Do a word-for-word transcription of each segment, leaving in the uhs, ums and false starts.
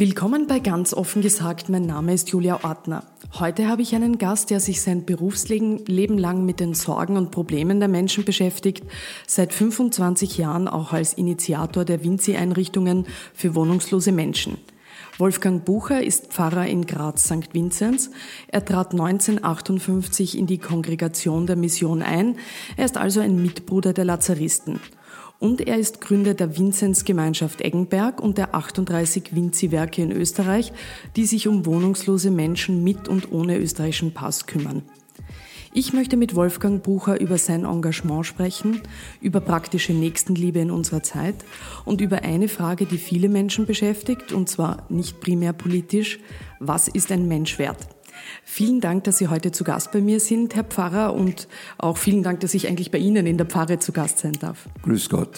Willkommen bei Ganz offen gesagt, mein Name ist Julia Ortner. Heute habe ich einen Gast, der sich sein Berufsleben lang mit den Sorgen und Problemen der Menschen beschäftigt, seit fünfundzwanzig Jahren auch als Initiator der Vinci-Einrichtungen für wohnungslose Menschen. Wolfgang Bucher ist Pfarrer in Graz Sankt Vinzenz. Er trat neunzehnhundertachtundfünfzig in die Kongregation der Mission ein. Er ist also ein Mitbruder der Lazaristen. Und er ist Gründer der Vinzenz-Gemeinschaft Eggenberg und der achtunddreißig Vinci-Werke in Österreich, die sich um wohnungslose Menschen mit und ohne österreichischen Pass kümmern. Ich möchte mit Wolfgang Bucher über sein Engagement sprechen, über praktische Nächstenliebe in unserer Zeit und über eine Frage, die viele Menschen beschäftigt, und zwar nicht primär politisch: Was ist ein Mensch wert? Vielen Dank, dass Sie heute zu Gast bei mir sind, Herr Pfarrer, und auch vielen Dank, dass ich eigentlich bei Ihnen in der Pfarre zu Gast sein darf. Grüß Gott.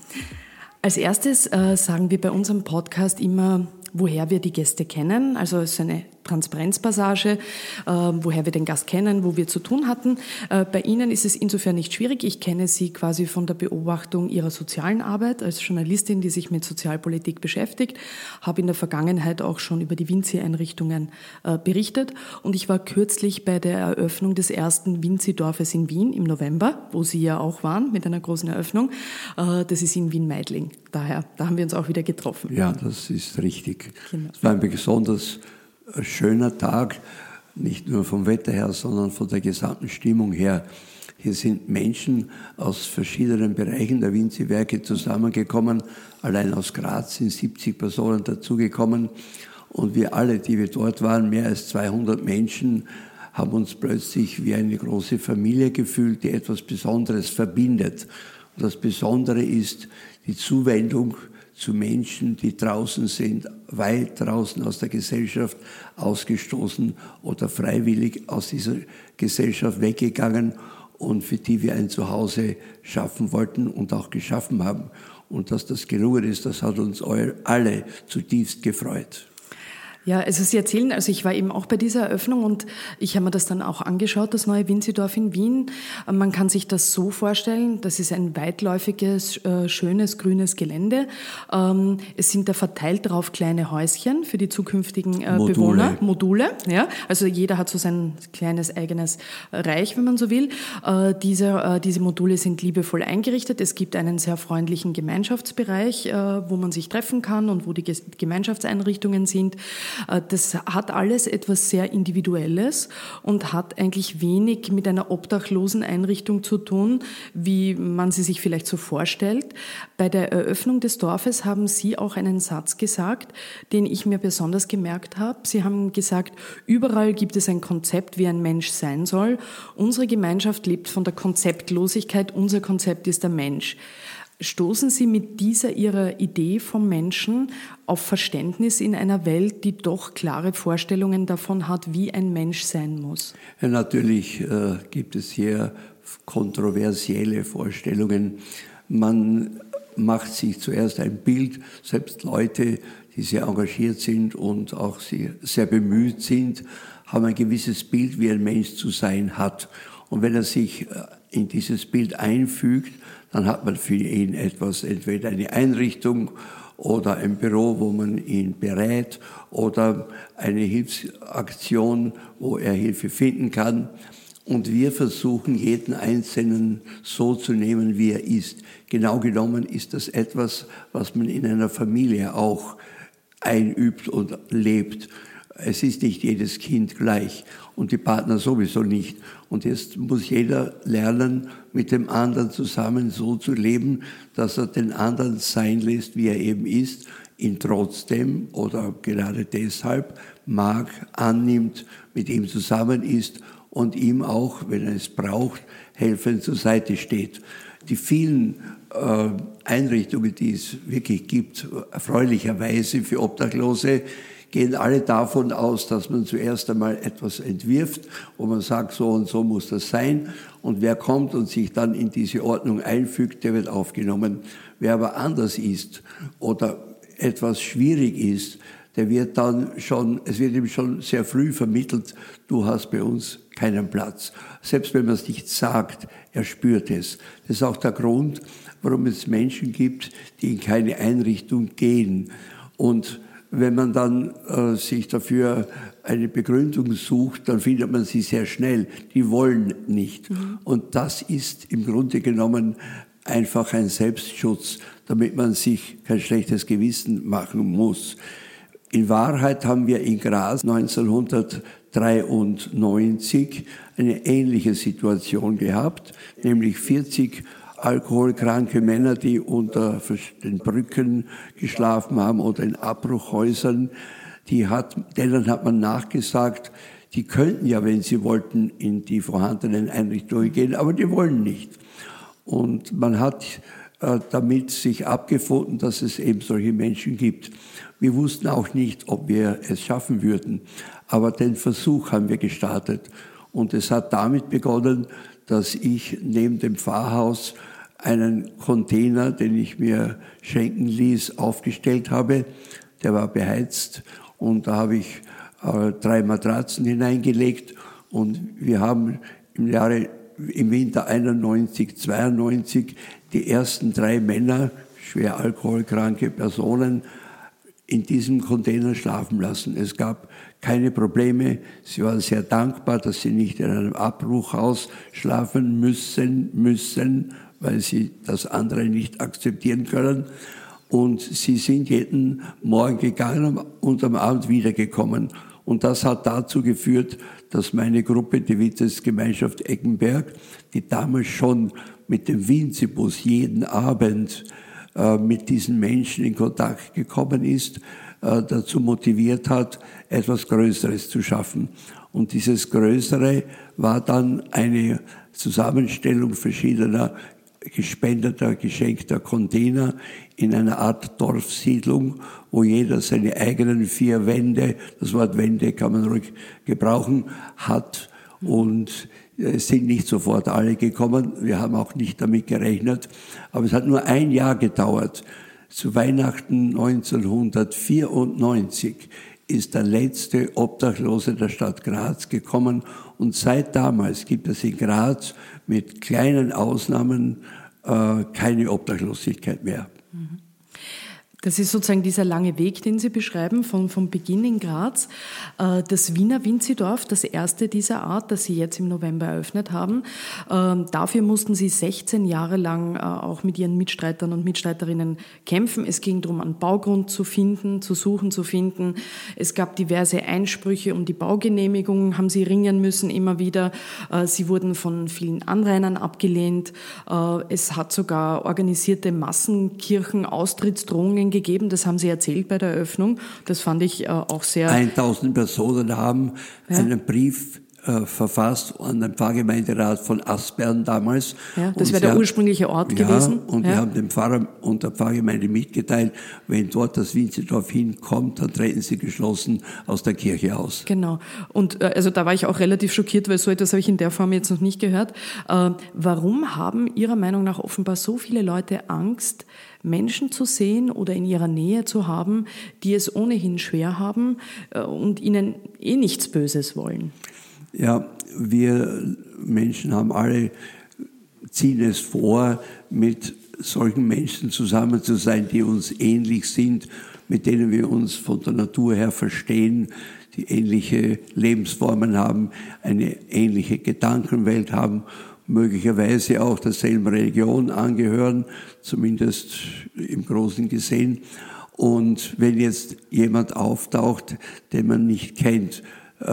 Als erstes äh, sagen wir bei unserem Podcast immer, woher wir die Gäste kennen. Also es ist eine Transparenzpassage, äh, woher wir den Gast kennen, wo wir zu tun hatten. Äh, bei Ihnen ist es insofern nicht schwierig. Ich kenne Sie quasi von der Beobachtung Ihrer sozialen Arbeit als Journalistin, die sich mit Sozialpolitik beschäftigt, habe in der Vergangenheit auch schon über die Vinci-Einrichtungen äh, berichtet. Und ich war kürzlich bei der Eröffnung des ersten Vinci-Dorfes in Wien im November, wo Sie ja auch waren mit einer großen Eröffnung. Äh, das ist in Wien-Meidling. Daher, da haben wir uns auch wieder getroffen. Ja, das ist richtig. Genau. Es war ein besonders schöner Tag, nicht nur vom Wetter her, sondern von der gesamten Stimmung her. Hier sind Menschen aus verschiedenen Bereichen der Vinci-Werke zusammengekommen. Allein aus Graz sind siebzig Personen dazugekommen. Und wir alle, die wir dort waren, mehr als zweihundert Menschen, haben uns plötzlich wie eine große Familie gefühlt, die etwas Besonderes verbindet. Und das Besondere ist die Zuwendung zu Menschen, die draußen sind, weit draußen aus der Gesellschaft ausgestoßen oder freiwillig aus dieser Gesellschaft weggegangen und für die wir ein Zuhause schaffen wollten und auch geschaffen haben. Und dass das gelungen ist, das hat uns alle zutiefst gefreut. Ja, also Sie erzählen, also ich war eben auch bei dieser Eröffnung und ich habe mir das dann auch angeschaut, das neue Vinci-Dorf in Wien. Man kann sich das so vorstellen, das ist ein weitläufiges, schönes, grünes Gelände. Es sind da verteilt drauf kleine Häuschen für die zukünftigen Module. Bewohner, Module. Ja, also jeder hat so sein kleines eigenes Reich, wenn man so will. Diese, diese Module sind liebevoll eingerichtet. Es gibt einen sehr freundlichen Gemeinschaftsbereich, wo man sich treffen kann und wo die Gemeinschaftseinrichtungen sind. Das hat alles etwas sehr Individuelles und hat eigentlich wenig mit einer obdachlosen Einrichtung zu tun, wie man sie sich vielleicht so vorstellt. Bei der Eröffnung des Dorfes haben Sie auch einen Satz gesagt, den ich mir besonders gemerkt habe. Sie haben gesagt, überall gibt es ein Konzept, wie ein Mensch sein soll. Unsere Gemeinschaft lebt von der Konzeptlosigkeit, unser Konzept ist der Mensch. Stoßen Sie mit dieser Ihrer Idee vom Menschen auf Verständnis in einer Welt, die doch klare Vorstellungen davon hat, wie ein Mensch sein muss? Ja, natürlich äh, gibt es hier kontroversielle Vorstellungen. Man macht sich zuerst ein Bild, selbst Leute, die sehr engagiert sind und auch sehr, sehr bemüht sind, haben ein gewisses Bild, wie ein Mensch zu sein hat. Und wenn er sich in dieses Bild einfügt, dann hat man für ihn etwas, entweder eine Einrichtung oder ein Büro, wo man ihn berät, oder eine Hilfsaktion, wo er Hilfe finden kann. Und wir versuchen, jeden Einzelnen so zu nehmen, wie er ist. Genau genommen ist das etwas, was man in einer Familie auch einübt und lebt. Es ist nicht jedes Kind gleich und die Partner sowieso nicht. Und jetzt muss jeder lernen, mit dem anderen zusammen so zu leben, dass er den anderen sein lässt, wie er eben ist, ihn trotzdem oder gerade deshalb mag, annimmt, mit ihm zusammen ist und ihm auch, wenn er es braucht, helfend zur Seite steht. Die vielen äh, Einrichtungen, die es wirklich gibt, erfreulicherweise für Obdachlose, gehen alle davon aus, dass man zuerst einmal etwas entwirft, wo man sagt, so und so muss das sein. Und wer kommt und sich dann in diese Ordnung einfügt, der wird aufgenommen. Wer aber anders ist oder etwas schwierig ist, der wird dann schon, es wird ihm schon sehr früh vermittelt, du hast bei uns keinen Platz. Selbst wenn man es nicht sagt, er spürt es. Das ist auch der Grund, warum es Menschen gibt, die in keine Einrichtung gehen. Und wenn man dann äh, sich dafür eine Begründung sucht, dann findet man sie sehr schnell. Die wollen nicht. Mhm. Und das ist im Grunde genommen einfach ein Selbstschutz, damit man sich kein schlechtes Gewissen machen muss. In Wahrheit haben wir in Graz neunzehnhundertdreiundneunzig eine ähnliche Situation gehabt, nämlich vierzig alkoholkranke Männer, die unter den Brücken geschlafen haben oder in Abbruchhäusern. Die hat, denen hat man nachgesagt, die könnten ja, wenn sie wollten, in die vorhandenen Einrichtungen gehen, aber die wollen nicht. Und man hat äh, damit sich abgefunden, dass es eben solche Menschen gibt. Wir wussten auch nicht, ob wir es schaffen würden, aber den Versuch haben wir gestartet. Und es hat damit begonnen, dass ich neben dem Pfarrhaus einen Container, den ich mir schenken ließ, aufgestellt habe. Der war beheizt und da habe ich äh, drei Matratzen hineingelegt und wir haben im Jahre, im Winter einundneunzig, zweiundneunzig die ersten drei Männer, schwer alkoholkranke Personen, in diesem Container schlafen lassen. Es gab keine Probleme. Sie waren sehr dankbar, dass sie nicht in einem Abbruchhaus schlafen müssen, müssen, weil sie das andere nicht akzeptieren können. Und sie sind jeden Morgen gegangen und am Abend wiedergekommen. Und das hat dazu geführt, dass meine Gruppe, die Vitas-Gemeinschaft Eckenberg, die damals schon mit dem Winzibus jeden Abend äh, mit diesen Menschen in Kontakt gekommen ist, äh, dazu motiviert hat, etwas Größeres zu schaffen. Und dieses Größere war dann eine Zusammenstellung verschiedener gespendeter, geschenkter Container in einer Art Dorfsiedlung, wo jeder seine eigenen vier Wände, das Wort Wände kann man ruhig gebrauchen, hat. Und es sind nicht sofort alle gekommen, wir haben auch nicht damit gerechnet, aber es hat nur ein Jahr gedauert. Zu Weihnachten neunzehnhundertvierundneunzig ist der letzte Obdachlose der Stadt Graz gekommen und seit damals gibt es in Graz mit kleinen Ausnahmen äh, keine Obdachlosigkeit mehr. Das ist sozusagen dieser lange Weg, den Sie beschreiben, von, vom Beginn in Graz. Das Wiener Winzidorf, das erste dieser Art, das Sie jetzt im November eröffnet haben. Dafür mussten Sie sechzehn Jahre lang auch mit Ihren Mitstreitern und Mitstreiterinnen kämpfen. Es ging darum, einen Baugrund zu finden, zu suchen, zu finden. Es gab diverse Einsprüche um die Baugenehmigung, haben Sie ringen müssen immer wieder. Sie wurden von vielen Anrainern abgelehnt. Es hat sogar organisierte Massenkirchen-Austrittsdrohungen gegeben, das haben Sie erzählt bei der Eröffnung. Das fand ich äh, auch sehr... tausend Personen haben ja. einen Brief äh, verfasst an den Pfarrgemeinderat von Aspern damals. Ja, das wäre der haben, ursprüngliche Ort ja, gewesen. Und ja. wir haben dem Pfarrer und der Pfarrgemeinde mitgeteilt, wenn dort das Winzidorf hinkommt, dann treten sie geschlossen aus der Kirche aus. Genau. Und äh, also da war ich auch relativ schockiert, weil so etwas habe ich in der Form jetzt noch nicht gehört. Äh, warum haben Ihrer Meinung nach offenbar so viele Leute Angst, Menschen zu sehen oder in ihrer Nähe zu haben, die es ohnehin schwer haben äh, und ihnen eh nichts Böses wollen? Ja, wir Menschen haben alle, ziehen es vor, mit solchen Menschen zusammen zu sein, die uns ähnlich sind, mit denen wir uns von der Natur her verstehen, die ähnliche Lebensformen haben, eine ähnliche Gedankenwelt haben, möglicherweise auch derselben Religion angehören, zumindest im Großen gesehen. Und wenn jetzt jemand auftaucht, den man nicht kennt,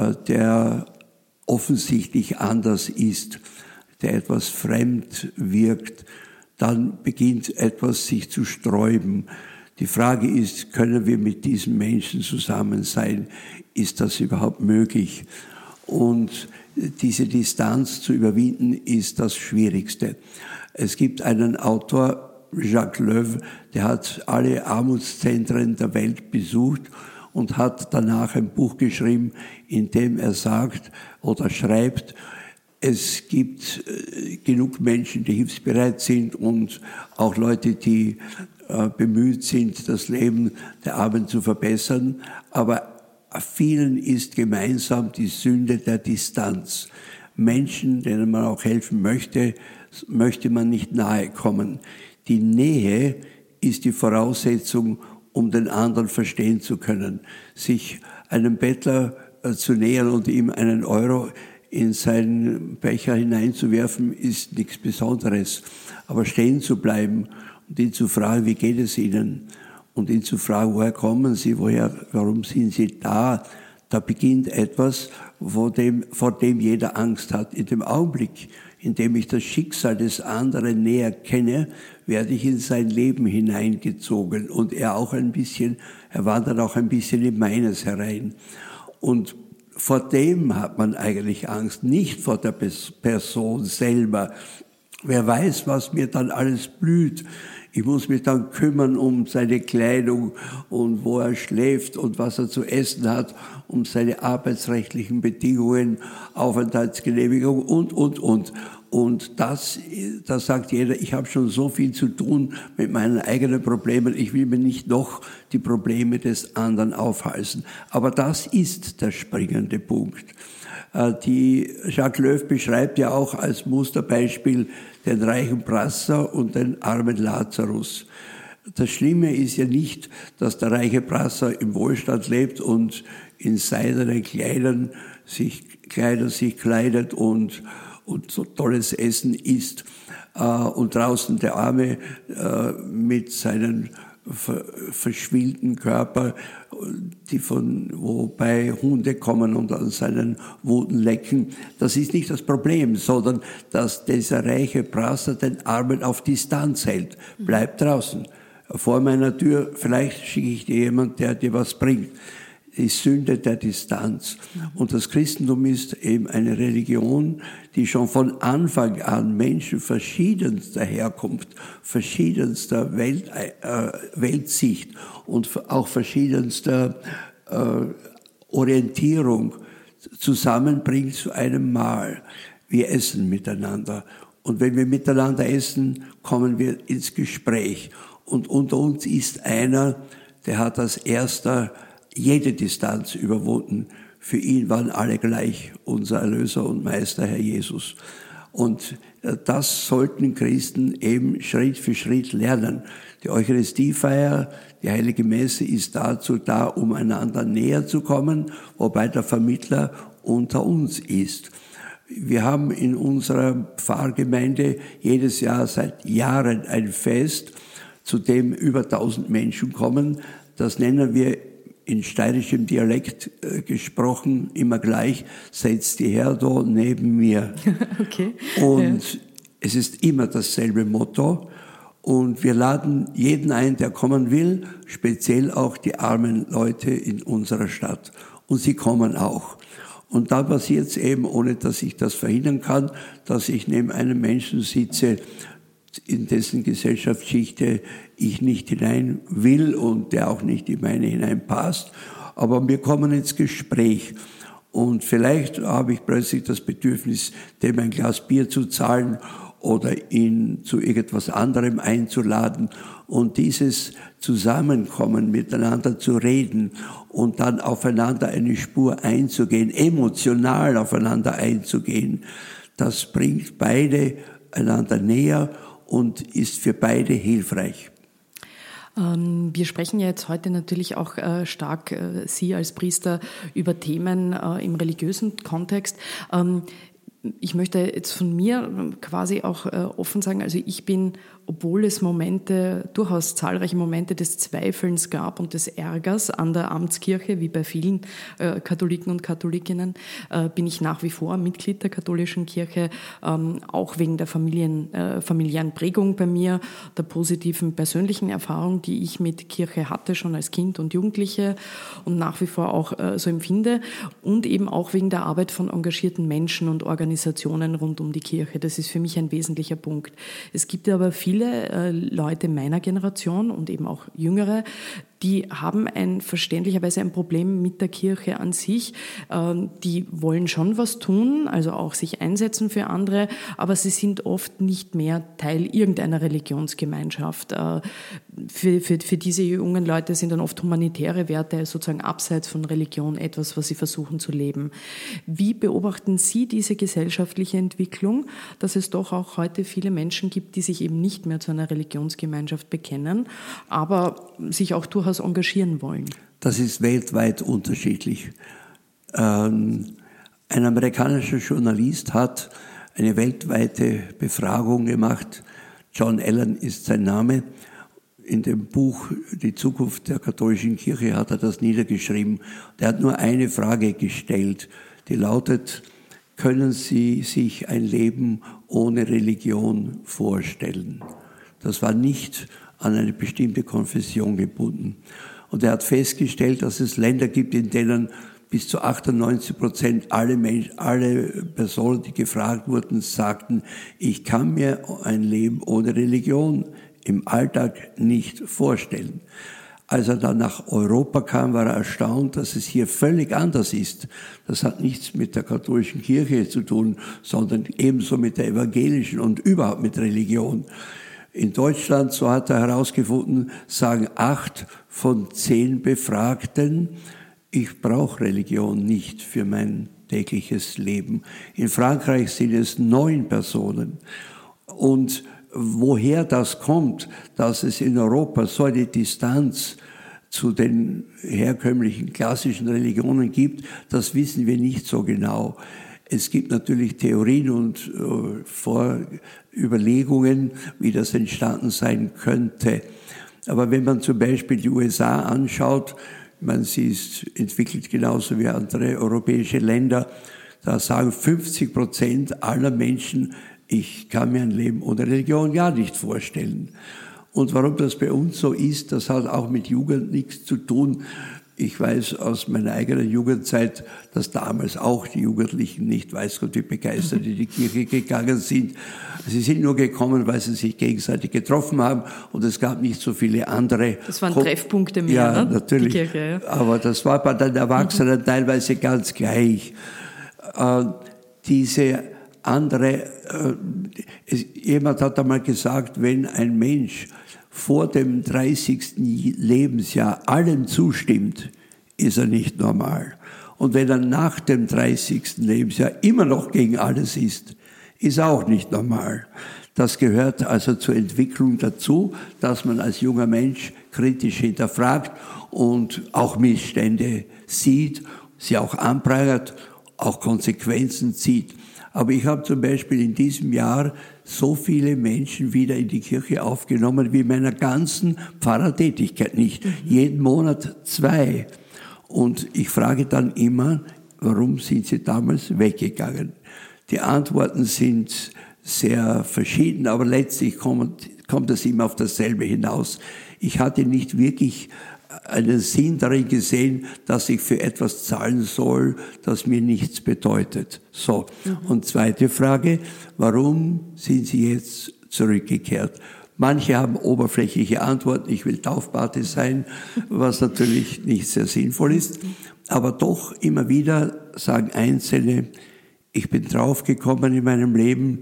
der offensichtlich anders ist, der etwas fremd wirkt, dann beginnt etwas sich zu sträuben. Die Frage ist, können wir mit diesem Menschen zusammen sein? Ist das überhaupt möglich? Und diese Distanz zu überwinden ist das Schwierigste. Es gibt einen Autor, Jacques Löw, der hat alle Armutszentren der Welt besucht und hat danach ein Buch geschrieben, in dem er sagt oder schreibt, es gibt genug Menschen, die hilfsbereit sind und auch Leute, die bemüht sind, das Leben der Armen zu verbessern, aber vielen ist gemeinsam die Sünde der Distanz. Menschen, denen man auch helfen möchte, möchte man nicht nahe kommen. Die Nähe ist die Voraussetzung, um den anderen verstehen zu können. Sich einem Bettler äh, zu nähern und ihm einen Euro in seinen Becher hineinzuwerfen, ist nichts Besonderes. Aber stehen zu bleiben und ihn zu fragen, wie geht es Ihnen? Und ihn zu fragen, woher kommen Sie, woher, warum sind Sie da? Da beginnt etwas, vor dem, vor dem jeder Angst hat. In dem Augenblick, in dem ich das Schicksal des anderen näher kenne, werde ich in sein Leben hineingezogen. Und er auch ein bisschen, er wandert auch ein bisschen in meines herein. Und vor dem hat man eigentlich Angst, nicht vor der Person selber. Wer weiß, was mir dann alles blüht. Ich muss mich dann kümmern um seine Kleidung und wo er schläft und was er zu essen hat, um seine arbeitsrechtlichen Bedingungen, Aufenthaltsgenehmigung und, und, und. Und das, da sagt jeder, ich habe schon so viel zu tun mit meinen eigenen Problemen, ich will mir nicht noch die Probleme des anderen aufhalsen. Aber das ist der springende Punkt. Die Jacques Löw beschreibt ja auch als Musterbeispiel den reichen Prasser und den armen Lazarus. Das Schlimme ist ja nicht, dass der reiche Prasser im Wohlstand lebt und in seidenen Kleidern sich, Kleider sich kleidet und, und so tolles Essen isst, äh, und draußen der Arme äh, mit seinen ver, verschwillten Körper, die von, wobei Hunde kommen und an seinen Wuten lecken. Das ist nicht das Problem, sondern dass dieser reiche Prasser den Armen auf Distanz hält. Bleib draußen. Vor meiner Tür, vielleicht schicke ich dir jemand, der dir was bringt. Die Sünde der Distanz. Und das Christentum ist eben eine Religion, die schon von Anfang an Menschen verschiedenster Herkunft, verschiedenster Welt, äh, Weltsicht und auch verschiedenster äh, Orientierung zusammenbringt zu einem Mahl. Wir essen miteinander. Und wenn wir miteinander essen, kommen wir ins Gespräch. Und unter uns ist einer, der hat als erster jede Distanz überwunden. Für ihn waren alle gleich, unser Erlöser und Meister, Herr Jesus. Und das sollten Christen eben Schritt für Schritt lernen. Die Eucharistiefeier, die Heilige Messe ist dazu da, um einander näher zu kommen, wobei der Vermittler unter uns ist. Wir haben in unserer Pfarrgemeinde jedes Jahr seit Jahren ein Fest, zu dem über tausend Menschen kommen. Das nennen wir in steirischem Dialekt äh, gesprochen, immer gleich, setzt die Herr da neben mir. Okay. Und ja. Es ist immer dasselbe Motto. Und wir laden jeden ein, der kommen will, speziell auch die armen Leute in unserer Stadt. Und sie kommen auch. Und dann passiert es eben, ohne dass ich das verhindern kann, dass ich neben einem Menschen sitze, in dessen Gesellschaftsschichte ich nicht hinein will und der auch nicht in meine hineinpasst. Aber wir kommen ins Gespräch. Und vielleicht habe ich plötzlich das Bedürfnis, dem ein Glas Bier zu zahlen oder ihn zu irgendwas anderem einzuladen. Und dieses Zusammenkommen, miteinander zu reden und dann aufeinander eine Spur einzugehen, emotional aufeinander einzugehen, das bringt beide einander näher und ist für beide hilfreich. Wir sprechen ja jetzt heute natürlich auch stark, Sie als Priester, über Themen im religiösen Kontext. Ich möchte jetzt von mir quasi auch offen sagen, also ich bin, obwohl es Momente, durchaus zahlreiche Momente des Zweifelns gab und des Ärgers an der Amtskirche, wie bei vielen äh, Katholiken und Katholikinnen, äh, bin ich nach wie vor Mitglied der katholischen Kirche, ähm, auch wegen der Familien, äh, familiären Prägung bei mir, der positiven persönlichen Erfahrung, die ich mit Kirche hatte, schon als Kind und Jugendliche und nach wie vor auch äh, so empfinde, und eben auch wegen der Arbeit von engagierten Menschen und Organisationen rund um die Kirche. Das ist für mich ein wesentlicher Punkt. Es gibt aber viele Viele Leute meiner Generation und eben auch Jüngere, die haben ein verständlicherweise ein Problem mit der Kirche an sich. Die wollen schon was tun, also auch sich einsetzen für andere, aber sie sind oft nicht mehr Teil irgendeiner Religionsgemeinschaft. Für, für, für diese jungen Leute sind dann oft humanitäre Werte sozusagen abseits von Religion etwas, was sie versuchen zu leben. Wie beobachten Sie diese gesellschaftliche Entwicklung, dass es doch auch heute viele Menschen gibt, die sich eben nicht mehr zu einer Religionsgemeinschaft bekennen, aber sich auch durchaus durchaus engagieren wollen? Das ist weltweit unterschiedlich. Ähm, ein amerikanischer Journalist hat eine weltweite Befragung gemacht. John Allen ist sein Name. In dem Buch Die Zukunft der katholischen Kirche hat er das niedergeschrieben. Er hat nur eine Frage gestellt, die lautet: Können Sie sich ein Leben ohne Religion vorstellen? Das war nicht an eine bestimmte Konfession gebunden. Und er hat festgestellt, dass es Länder gibt, in denen bis zu achtundneunzig Prozent alle Menschen, alle Personen, die gefragt wurden, sagten, ich kann mir ein Leben ohne Religion im Alltag nicht vorstellen. Als er dann nach Europa kam, war er erstaunt, dass es hier völlig anders ist. Das hat nichts mit der katholischen Kirche zu tun, sondern ebenso mit der evangelischen und überhaupt mit Religion. In Deutschland, so hat er herausgefunden, sagen acht von zehn Befragten, ich brauche Religion nicht für mein tägliches Leben. In Frankreich sind es neun Personen. Und woher das kommt, dass es in Europa so eine Distanz zu den herkömmlichen klassischen Religionen gibt, das wissen wir nicht so genau. Es gibt natürlich Theorien und äh, Vorüberlegungen, wie das entstanden sein könnte. Aber wenn man zum Beispiel die U S A anschaut, man sie ist entwickelt genauso wie andere europäische Länder, da sagen fünfzig Prozent aller Menschen, ich kann mir ein Leben ohne Religion gar nicht vorstellen. Und warum das bei uns so ist, das hat auch mit Jugend nichts zu tun. Ich weiß aus meiner eigenen Jugendzeit, dass damals auch die Jugendlichen nicht, weiß Gott wie begeistert in die Kirche gegangen sind. Sie sind nur gekommen, weil sie sich gegenseitig getroffen haben und es gab nicht so viele andere. Das waren Treffpunkte mehr, ja, ne? Natürlich. Die Kirche, ja. Aber das war bei den Erwachsenen mhm. teilweise ganz gleich. Äh, diese andere, äh, es, jemand hat einmal gesagt, wenn ein Mensch vor dem dreißigsten Lebensjahr allem zustimmt, ist er nicht normal. Und wenn er nach dem dreißigsten Lebensjahr immer noch gegen alles ist, ist er auch nicht normal. Das gehört also zur Entwicklung dazu, dass man als junger Mensch kritisch hinterfragt und auch Missstände sieht, sie auch anprangert, auch Konsequenzen zieht. Aber ich habe zum Beispiel in diesem Jahr so viele Menschen wieder in die Kirche aufgenommen wie in meiner ganzen Pfarrertätigkeit nicht. Mhm. Jeden Monat zwei. Und ich frage dann immer, warum sind sie damals weggegangen? Die Antworten sind sehr verschieden, aber letztlich kommt, kommt es immer auf dasselbe hinaus. Ich hatte nicht wirklich einen Sinn darin gesehen, dass ich für etwas zahlen soll, das mir nichts bedeutet. So. Mhm. Und zweite Frage, warum sind Sie jetzt zurückgekehrt? Manche haben oberflächliche Antworten, ich will Taufpate sein, was natürlich nicht sehr sinnvoll ist. Aber doch immer wieder sagen Einzelne, ich bin draufgekommen in meinem Leben,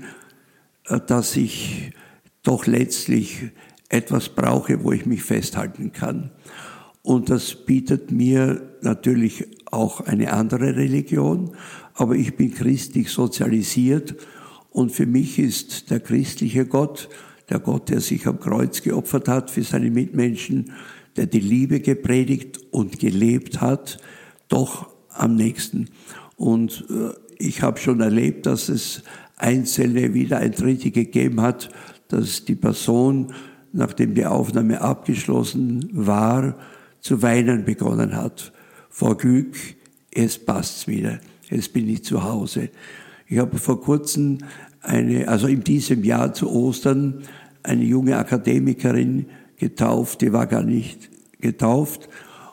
dass ich doch letztlich etwas brauche, wo ich mich festhalten kann. Und das bietet mir natürlich auch eine andere Religion, aber ich bin christlich sozialisiert und für mich ist der christliche Gott, der Gott, der sich am Kreuz geopfert hat für seine Mitmenschen, der die Liebe gepredigt und gelebt hat, doch am nächsten. Und ich habe schon erlebt, dass es einzelne Wiedereintritte gegeben hat, dass die Person, nachdem die Aufnahme abgeschlossen war, zu weinen begonnen hat. Vor Glück, es passt wieder, jetzt bin ich zu Hause. Ich habe vor kurzem eine, also in diesem Jahr zu Ostern, eine junge Akademikerin getauft, die war gar nicht getauft.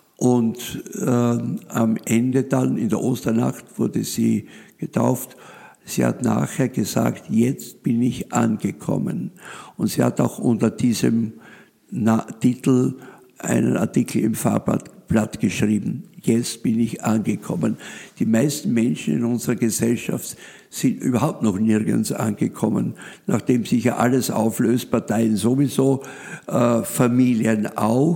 Und äh, am Ende dann, in der Osternacht, wurde sie getauft. Sie hat nachher gesagt, jetzt bin ich angekommen. Und sie hat auch unter diesem Na- Titel einen Artikel im Fahrblatt geschrieben. Jetzt bin ich angekommen. Die meisten Menschen in unserer Gesellschaft sind überhaupt noch nirgends angekommen, nachdem sich ja alles auflöst, Parteien sowieso, äh, Familien auch.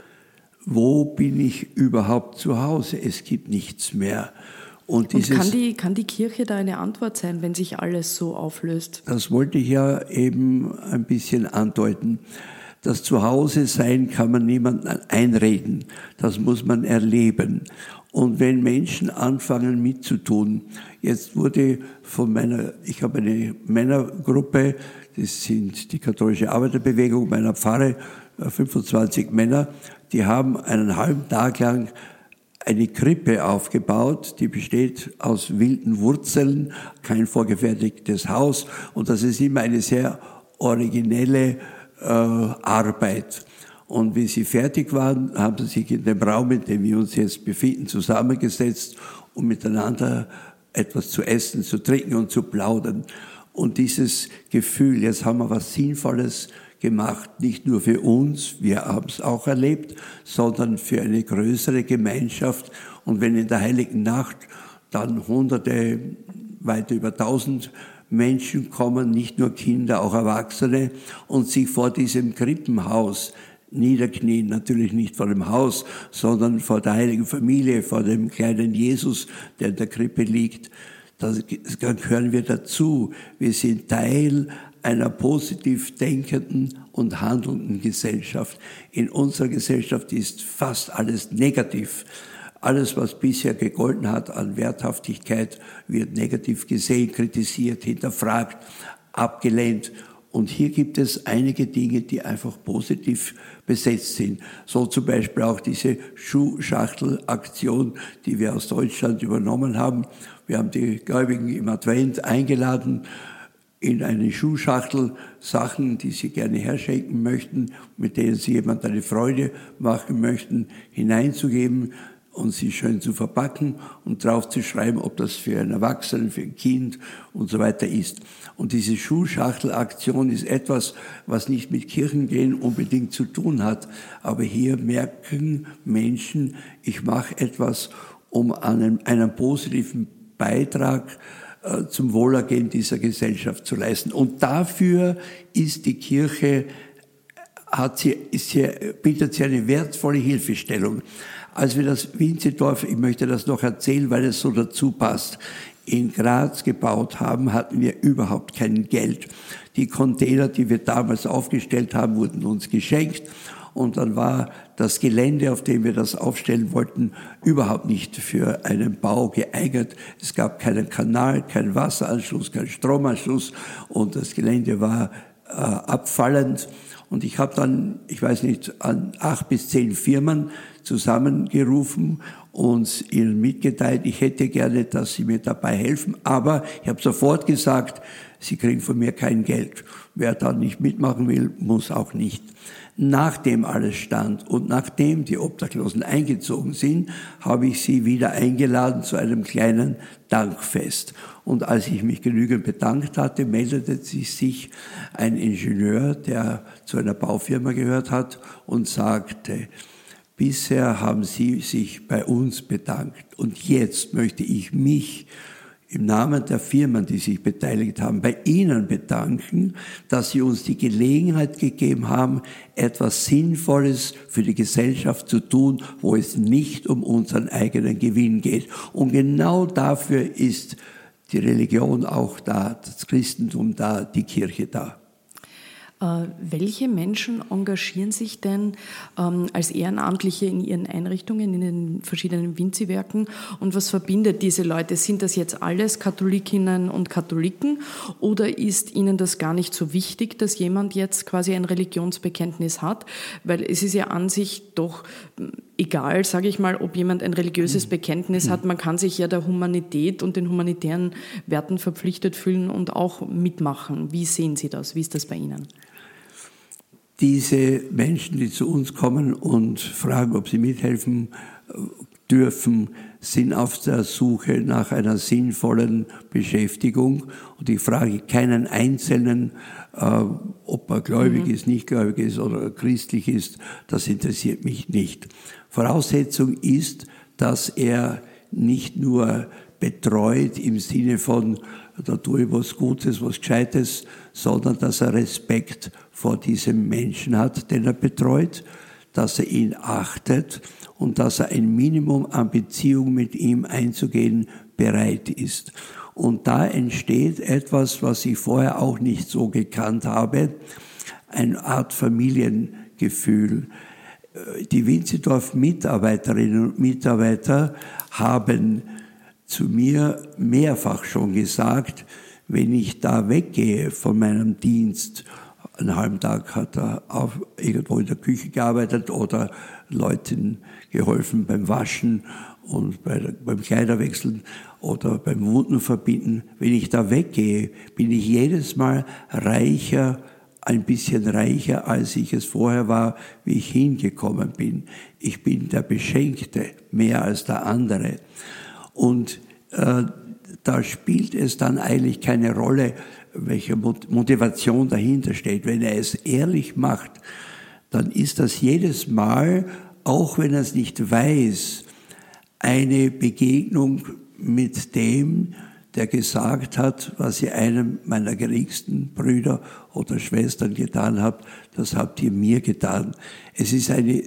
Wo bin ich überhaupt zu Hause? Es gibt nichts mehr. Und, Und kann, die, kann die Kirche da eine Antwort sein, wenn sich alles so auflöst? Das wollte ich ja eben ein bisschen andeuten. Das Zuhause-Sein kann man niemandem einreden. Das muss man erleben. Und wenn Menschen anfangen mitzutun, jetzt wurde von meiner, ich habe eine Männergruppe, das sind die katholische Arbeiterbewegung meiner Pfarre, fünfundzwanzig Männer, die haben einen halben Tag lang eine Krippe aufgebaut, die besteht aus wilden Wurzeln, kein vorgefertigtes Haus, und das ist immer eine sehr originelle äh, Arbeit. Und wie sie fertig waren, haben sie sich in dem Raum, in dem wir uns jetzt befinden, zusammengesetzt, um miteinander etwas zu essen, zu trinken und zu plaudern. Und dieses Gefühl, jetzt haben wir was Sinnvolles gemacht, nicht nur für uns, wir haben es auch erlebt, sondern für eine größere Gemeinschaft. Und wenn in der Heiligen Nacht dann Hunderte, weit über tausend Menschen kommen, nicht nur Kinder, auch Erwachsene, und sich vor diesem Krippenhaus niederknien, natürlich nicht vor dem Haus, sondern vor der heiligen Familie, vor dem kleinen Jesus, der in der Krippe liegt, dann gehören wir dazu. Wir sind Teil einer positiv denkenden und handelnden Gesellschaft. In unserer Gesellschaft ist fast alles negativ. Alles, was bisher gegolten hat an Werthaftigkeit, wird negativ gesehen, kritisiert, hinterfragt, abgelehnt. Und hier gibt es einige Dinge, die einfach positiv besetzt sind. So zum Beispiel auch diese Schuhschachtelaktion, die wir aus Deutschland übernommen haben. Wir haben die Gläubigen im Advent eingeladen, in eine Schuhschachtel Sachen, die sie gerne herschenken möchten, mit denen sie jemand eine Freude machen möchten, hineinzugeben und sie schön zu verpacken und drauf zu schreiben, ob das für einen Erwachsenen, für ein Kind und so weiter ist. Und diese Schuhschachtelaktion ist etwas, was nicht mit Kirchengehen unbedingt zu tun hat. Aber hier merken Menschen, ich mache etwas, um einen, einen positiven Beitrag äh, zum Wohlergehen dieser Gesellschaft zu leisten. Und dafür ist die Kirche, hat sie, ist sie, bietet sie eine wertvolle Hilfestellung. Als wir das Winzedorf, ich möchte das noch erzählen, weil es so dazu passt, in Graz gebaut haben, hatten wir überhaupt kein Geld. Die Container, die wir damals aufgestellt haben, wurden uns geschenkt. Und dann war das Gelände, auf dem wir das aufstellen wollten, überhaupt nicht für einen Bau geeignet. Es gab keinen Kanal, keinen Wasseranschluss, keinen Stromanschluss und das Gelände war äh, abfallend. Und ich habe dann, ich weiß nicht, an acht bis zehn Firmen zusammengerufen und ihnen mitgeteilt, ich hätte gerne, dass sie mir dabei helfen. Aber ich habe sofort gesagt, sie kriegen von mir kein Geld. Wer dann nicht mitmachen will, muss auch nicht. Nachdem alles stand und nachdem die Obdachlosen eingezogen sind, habe ich sie wieder eingeladen zu einem kleinen Dankfest. Und als ich mich genügend bedankt hatte, meldete sich ein Ingenieur, der zu einer Baufirma gehört hat, und sagte, bisher haben Sie sich bei uns bedankt und jetzt möchte ich mich im Namen der Firmen, die sich beteiligt haben, bei Ihnen bedanken, dass Sie uns die Gelegenheit gegeben haben, etwas Sinnvolles für die Gesellschaft zu tun, wo es nicht um unseren eigenen Gewinn geht. Und genau dafür ist die Religion auch da, das Christentum da, die Kirche da. Äh, welche Menschen engagieren sich denn ähm, als Ehrenamtliche in ihren Einrichtungen, in den verschiedenen Vinzi-Werken, und was verbindet diese Leute? Sind das jetzt alles Katholikinnen und Katholiken oder ist ihnen das gar nicht so wichtig, dass jemand jetzt quasi ein Religionsbekenntnis hat? Weil es ist ja an sich doch egal, sage ich mal, ob jemand ein religiöses Bekenntnis hat. Man kann sich ja der Humanität und den humanitären Werten verpflichtet fühlen und auch mitmachen. Wie sehen Sie das? Wie ist das bei Ihnen? Diese Menschen, die zu uns kommen und fragen, ob sie mithelfen dürfen, sind auf der Suche nach einer sinnvollen Beschäftigung. Und ich frage keinen Einzelnen, äh, ob er gläubig mhm. ist, nicht gläubig ist oder christlich ist. Das interessiert mich nicht. Voraussetzung ist, dass er nicht nur betreut im Sinne von, da tue ich was Gutes, was Gescheites, sondern dass er Respekt vor diesem Menschen hat, den er betreut, dass er ihn achtet und dass er ein Minimum an Beziehung mit ihm einzugehen bereit ist. Und da entsteht etwas, was ich vorher auch nicht so gekannt habe, eine Art Familiengefühl. Die Winzedorf-Mitarbeiterinnen und Mitarbeiter haben zu mir mehrfach schon gesagt, wenn ich da weggehe von meinem Dienst, einen halben Tag hat er auch irgendwo in der Küche gearbeitet oder Leuten geholfen beim Waschen und bei, beim Kleiderwechseln oder beim Wundenverbinden. Wenn ich da weggehe, bin ich jedes Mal reicher, ein bisschen reicher, als ich es vorher war, wie ich hingekommen bin. Ich bin der Beschenkte, mehr als der andere. Und äh, da spielt es dann eigentlich keine Rolle, welche Motivation dahinter steht. Wenn er es ehrlich macht, dann ist das jedes Mal, auch wenn er es nicht weiß, eine Begegnung mit dem, der gesagt hat, was ihr einem meiner geringsten Brüder oder Schwestern getan habt, das habt ihr mir getan. Es ist eine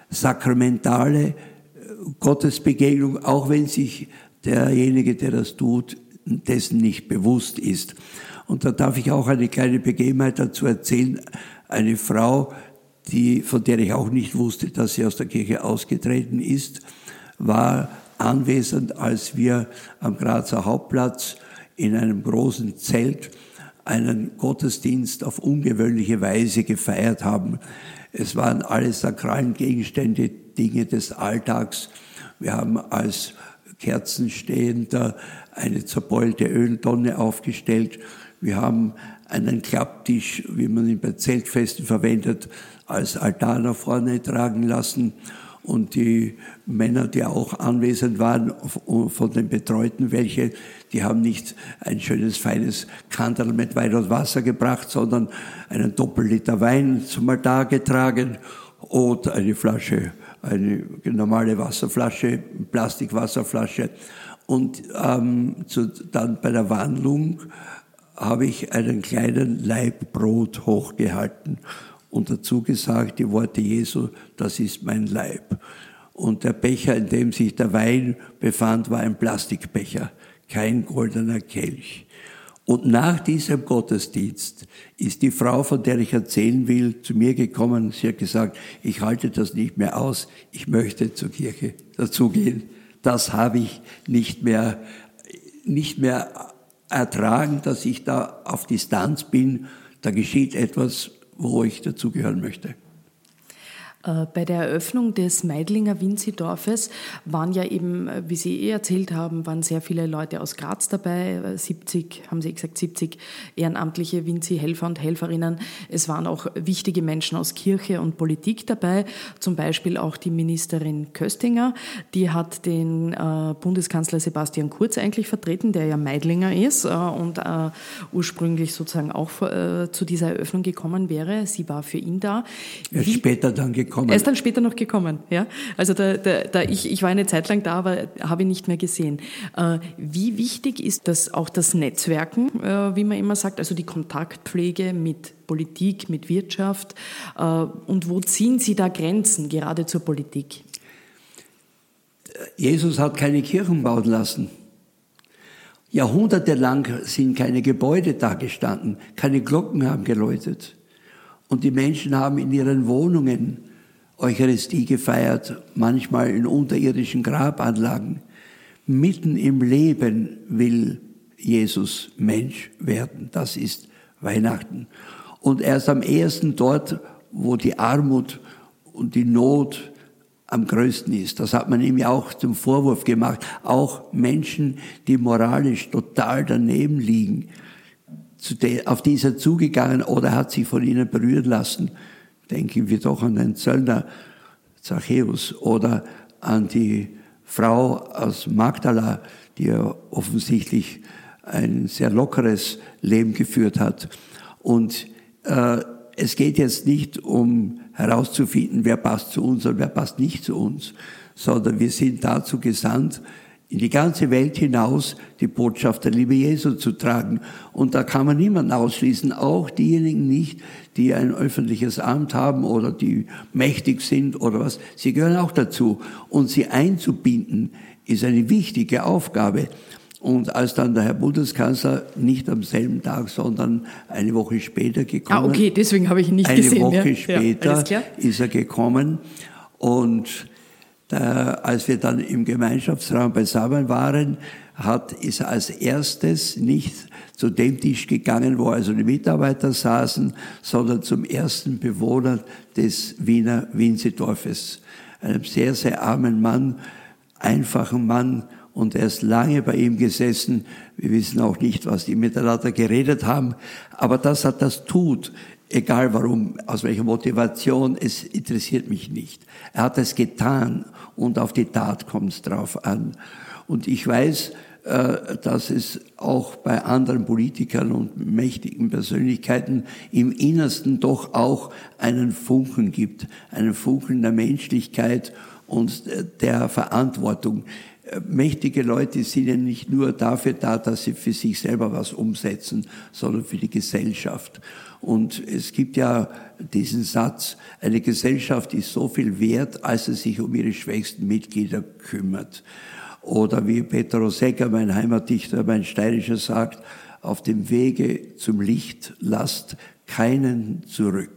sakramentale Gottesbegegnung, auch wenn sich derjenige, der das tut, dessen nicht bewusst ist. Und da darf ich auch eine kleine Begebenheit dazu erzählen. Eine Frau, die, von der ich auch nicht wusste, dass sie aus der Kirche ausgetreten ist, war anwesend, als wir am Grazer Hauptplatz in einem großen Zelt einen Gottesdienst auf ungewöhnliche Weise gefeiert haben. Es waren alle sakralen Gegenstände, Dinge des Alltags. Wir haben als Kerzenstehender eine zerbeulte Öltonne aufgestellt. Wir haben einen Klapptisch, wie man ihn bei Zeltfesten verwendet, als Altar nach vorne tragen lassen. Und die Männer, die auch anwesend waren, von den Betreuten, welche, die haben nicht ein schönes, feines Kanterl mit Wein und Wasser gebracht, sondern einen Doppelliter Wein zum Altar getragen und eine Flasche, eine normale Wasserflasche, Plastikwasserflasche. Und ähm, zu, dann bei der Wandlung habe ich einen kleinen Laib Brot hochgehalten und dazu gesagt, die Worte Jesu, das ist mein Leib. Und der Becher, in dem sich der Wein befand, war ein Plastikbecher, kein goldener Kelch. Und nach diesem Gottesdienst ist die Frau, von der ich erzählen will, zu mir gekommen. Sie hat gesagt, ich halte das nicht mehr aus, ich möchte zur Kirche dazugehen. Das habe ich nicht mehr, nicht mehr ertragen, dass ich da auf Distanz bin. Da geschieht etwas, wo ich dazugehören möchte. Bei der Eröffnung des Meidlinger Winzidorfes waren ja eben, wie Sie eh erzählt haben, waren sehr viele Leute aus Graz dabei, siebzig, haben Sie gesagt, siebzig ehrenamtliche Winzi-Helfer und Helferinnen. Es waren auch wichtige Menschen aus Kirche und Politik dabei, zum Beispiel auch die Ministerin Köstinger, die hat den äh, Bundeskanzler Sebastian Kurz eigentlich vertreten, der ja Meidlinger ist äh, und äh, ursprünglich sozusagen auch äh, zu dieser Eröffnung gekommen wäre. Sie war für ihn da. Er ist später dann gekommen. Er ist dann später noch gekommen, ja. Also da, da, da ich, ich war eine Zeit lang da, aber habe ihn nicht mehr gesehen. Äh, wie wichtig ist das auch das Netzwerken, äh, wie man immer sagt, also die Kontaktpflege mit Politik, mit Wirtschaft, äh, und wo ziehen Sie da Grenzen, gerade zur Politik? Jesus hat keine Kirchen bauen lassen. Jahrhundertelang sind keine Gebäude da gestanden, keine Glocken haben geläutet. Und die Menschen haben in ihren Wohnungen Eucharistie gefeiert, manchmal in unterirdischen Grabanlagen. Mitten im Leben will Jesus Mensch werden. Das ist Weihnachten. Und erst am ehesten dort, wo die Armut und die Not am größten ist. Das hat man ihm ja auch zum Vorwurf gemacht. Auch Menschen, die moralisch total daneben liegen, auf die ist er zugegangen oder hat sich von ihnen berühren lassen. Denken wir doch an den Zöllner Zachäus oder an die Frau aus Magdala, die ja offensichtlich ein sehr lockeres Leben geführt hat. Und äh, es geht jetzt nicht um herauszufinden, wer passt zu uns und wer passt nicht zu uns, sondern wir sind dazu gesandt, in die ganze Welt hinaus die Botschaft der Liebe Jesu zu tragen. Und da kann man niemanden ausschließen, auch diejenigen nicht, die ein öffentliches Amt haben oder die mächtig sind oder was. Sie gehören auch dazu. Und sie einzubinden, ist eine wichtige Aufgabe. Und als dann der Herr Bundeskanzler nicht am selben Tag, sondern eine Woche später gekommen ist. Ah, okay, deswegen habe ich ihn nicht eine gesehen. Eine Woche ja. später ja, ist er gekommen. Und da, als wir dann im Gemeinschaftsraum beisammen waren, hat, ist er als erstes nicht zu dem Tisch gegangen, wo also die Mitarbeiter saßen, sondern zum ersten Bewohner des Wiener Winzidorfes. Einem sehr, sehr armen Mann, einfachen Mann. Und er ist lange bei ihm gesessen. Wir wissen auch nicht, was die miteinander geredet haben. Aber dass er das tut, egal warum, aus welcher Motivation, es interessiert mich nicht. Er hat es getan und auf die Tat kommt es drauf an. Und ich weiß, dass es auch bei anderen Politikern und mächtigen Persönlichkeiten im Innersten doch auch einen Funken gibt. Einen Funken der Menschlichkeit und der Verantwortung. Mächtige Leute sind ja nicht nur dafür da, dass sie für sich selber was umsetzen, sondern für die Gesellschaft. Und es gibt ja diesen Satz, eine Gesellschaft ist so viel wert, als sie sich um ihre schwächsten Mitglieder kümmert. Oder wie Peter Rosegger, mein Heimatdichter, mein Steirischer, sagt, auf dem Wege zum Licht lasst keinen zurück.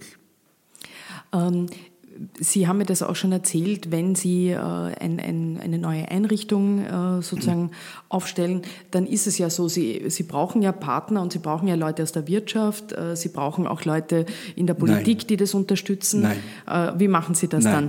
Ähm Sie haben mir das auch schon erzählt, wenn Sie äh, ein, ein, eine neue Einrichtung äh, sozusagen aufstellen, dann ist es ja so, Sie, Sie brauchen ja Partner und Sie brauchen ja Leute aus der Wirtschaft, äh, Sie brauchen auch Leute in der Politik, Nein. die das unterstützen. Nein. Äh, wie machen Sie das Nein. dann?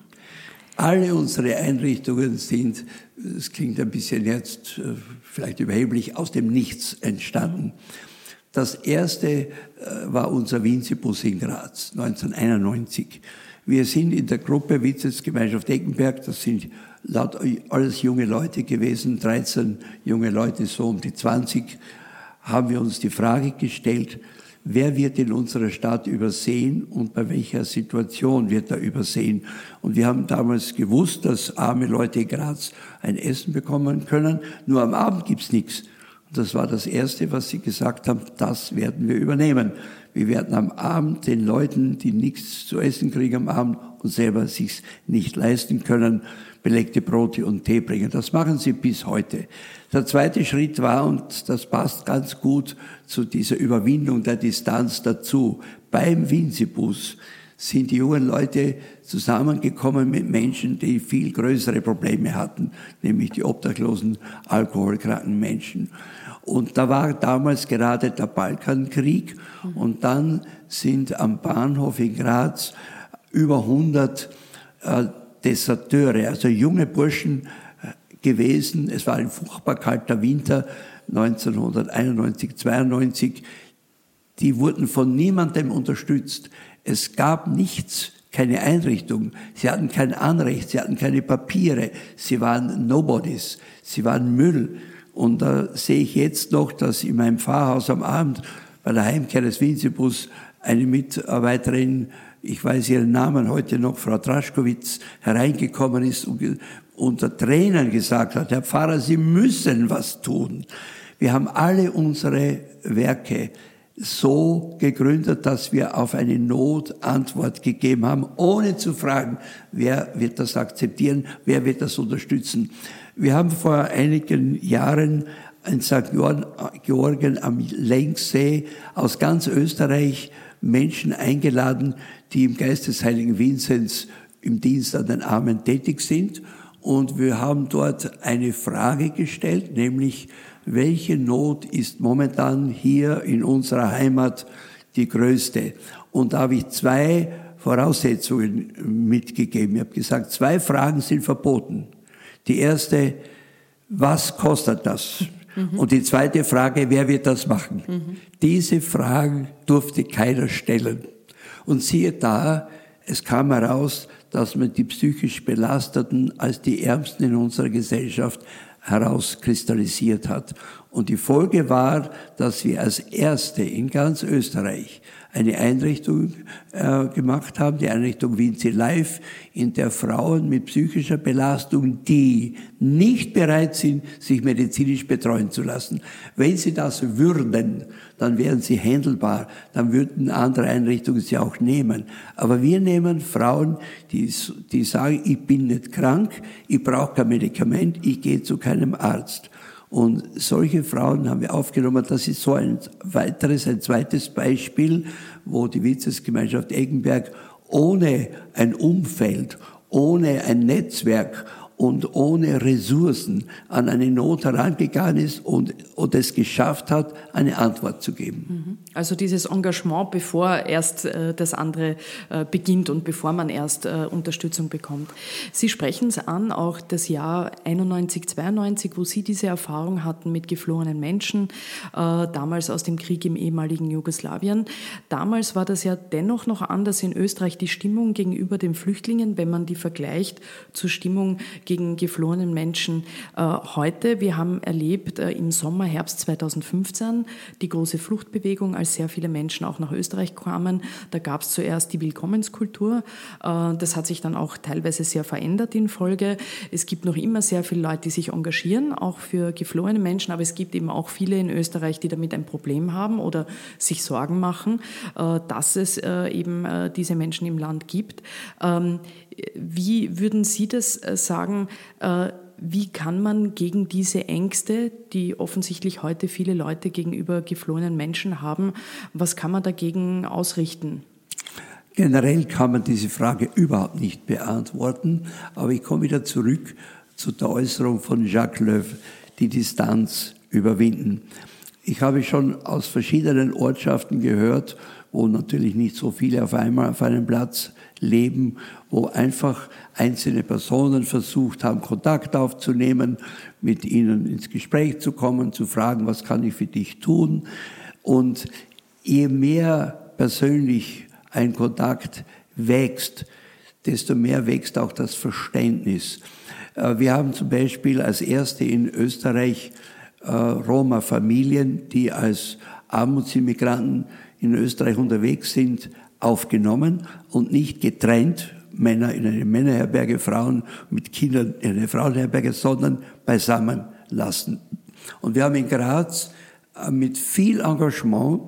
Alle unsere Einrichtungen sind, es klingt ein bisschen jetzt äh, vielleicht überheblich, aus dem Nichts entstanden. Das erste äh, war unser Winzibus in Graz, neunzehnhunderteinundneunzig. Wir sind in der Gruppe Witzelsgemeinschaft Eckenberg, das sind laut alles junge Leute gewesen, dreizehn junge Leute, so um die zwanzig, haben wir uns die Frage gestellt, wer wird in unserer Stadt übersehen und bei welcher Situation wird er übersehen. Und wir haben damals gewusst, dass arme Leute in Graz ein Essen bekommen können, nur am Abend gibt's nichts. Und das war das Erste, was sie gesagt haben, das werden wir übernehmen. Wir werden am Abend den Leuten, die nichts zu essen kriegen am Abend und selber sich's nicht leisten können, belegte Brote und Tee bringen. Das machen sie bis heute. Der zweite Schritt war, und das passt ganz gut zu dieser Überwindung der Distanz dazu, beim Winzibus sind die jungen Leute zusammengekommen mit Menschen, die viel größere Probleme hatten, nämlich die obdachlosen, alkoholkranken Menschen. Und da war damals gerade der Balkankrieg und dann sind am Bahnhof in Graz über hundert äh, Deserteure, also junge Burschen äh, gewesen. Es war ein furchtbar kalter Winter, neunzehnhunderteinundneunzig, zweiundneunzig. Die wurden von niemandem unterstützt. Es gab nichts, keine Einrichtung. Sie hatten kein Anrecht, sie hatten keine Papiere. Sie waren Nobodies, sie waren Müll. Und da sehe ich jetzt noch, dass in meinem Pfarrhaus am Abend bei der Heimkehr des Winzibus eine Mitarbeiterin, ich weiß ihren Namen heute noch, Frau Draschkowitz, hereingekommen ist und unter Tränen gesagt hat, Herr Pfarrer, Sie müssen was tun. Wir haben alle unsere Werke so gegründet, dass wir auf eine Not Antwort gegeben haben, ohne zu fragen, wer wird das akzeptieren, wer wird das unterstützen. Wir haben vor einigen Jahren in Sankt Georgen am Lenksee aus ganz Österreich Menschen eingeladen, die im Geist des heiligen Vinzenz im Dienst an den Armen tätig sind. Und wir haben dort eine Frage gestellt, nämlich, welche Not ist momentan hier in unserer Heimat die größte? Und da habe ich zwei Voraussetzungen mitgegeben. Ich habe gesagt, zwei Fragen sind verboten. Die erste, was kostet das? Mhm. Und die zweite Frage, wer wird das machen? Mhm. Diese Fragen durfte keiner stellen. Und siehe da, es kam heraus, dass man die psychisch Belasteten als die Ärmsten in unserer Gesellschaft herauskristallisiert hat. Und die Folge war, dass wir als Erste in ganz Österreich eine Einrichtung äh, gemacht haben, die Einrichtung Winzi Life, in der Frauen mit psychischer Belastung, die nicht bereit sind, sich medizinisch betreuen zu lassen, wenn sie das würden, dann wären sie händelbar, dann würden andere Einrichtungen sie auch nehmen. Aber wir nehmen Frauen, die, die sagen, ich bin nicht krank, ich brauche kein Medikament, ich gehe zu keinem Arzt. Und solche Frauen haben wir aufgenommen. Das ist so ein weiteres, ein zweites Beispiel, wo die Vizesgemeinschaft Eggenberg ohne ein Umfeld, ohne ein Netzwerk und ohne Ressourcen an eine Not herangegangen ist und, und es geschafft hat, eine Antwort zu geben. Also dieses Engagement, bevor erst äh, das andere äh, beginnt und bevor man erst äh, Unterstützung bekommt. Sie sprechen es an, auch das Jahr einundneunzig, zweiundneunzig, wo Sie diese Erfahrung hatten mit geflohenen Menschen, äh, damals aus dem Krieg im ehemaligen Jugoslawien. Damals war das ja dennoch noch anders in Österreich, die Stimmung gegenüber den Flüchtlingen, wenn man die vergleicht zur Stimmung gegen geflohenen Menschen äh, heute. Wir haben erlebt äh, im Sommer, Herbst zweitausendfünfzehn die große Fluchtbewegung, als sehr viele Menschen auch nach Österreich kamen. Da gab es zuerst die Willkommenskultur. Äh, das hat sich dann auch teilweise sehr verändert in Folge. Es gibt noch immer sehr viele Leute, die sich engagieren, auch für geflohene Menschen, aber es gibt eben auch viele in Österreich, die damit ein Problem haben oder sich Sorgen machen, äh, dass es äh, eben äh, diese Menschen im Land gibt. Ähm, Wie würden Sie das sagen, wie kann man gegen diese Ängste, die offensichtlich heute viele Leute gegenüber geflohenen Menschen haben, was kann man dagegen ausrichten? Generell kann man diese Frage überhaupt nicht beantworten, aber ich komme wieder zurück zu der Äußerung von Jacques Löw, die Distanz überwinden. Ich habe schon aus verschiedenen Ortschaften gehört, wo natürlich nicht so viele auf einmal auf einem Platz leben, wo einfach einzelne Personen versucht haben, Kontakt aufzunehmen, mit ihnen ins Gespräch zu kommen, zu fragen, was kann ich für dich tun? Und je mehr persönlich ein Kontakt wächst, desto mehr wächst auch das Verständnis. Wir haben zum Beispiel als erste in Österreich Roma-Familien, die als Armutsimmigranten in Österreich unterwegs sind, aufgenommen und nicht getrennt, Männer in eine Männerherberge, Frauen mit Kindern in eine Frauenherberge, sondern beisammen lassen. Und wir haben in Graz mit viel Engagement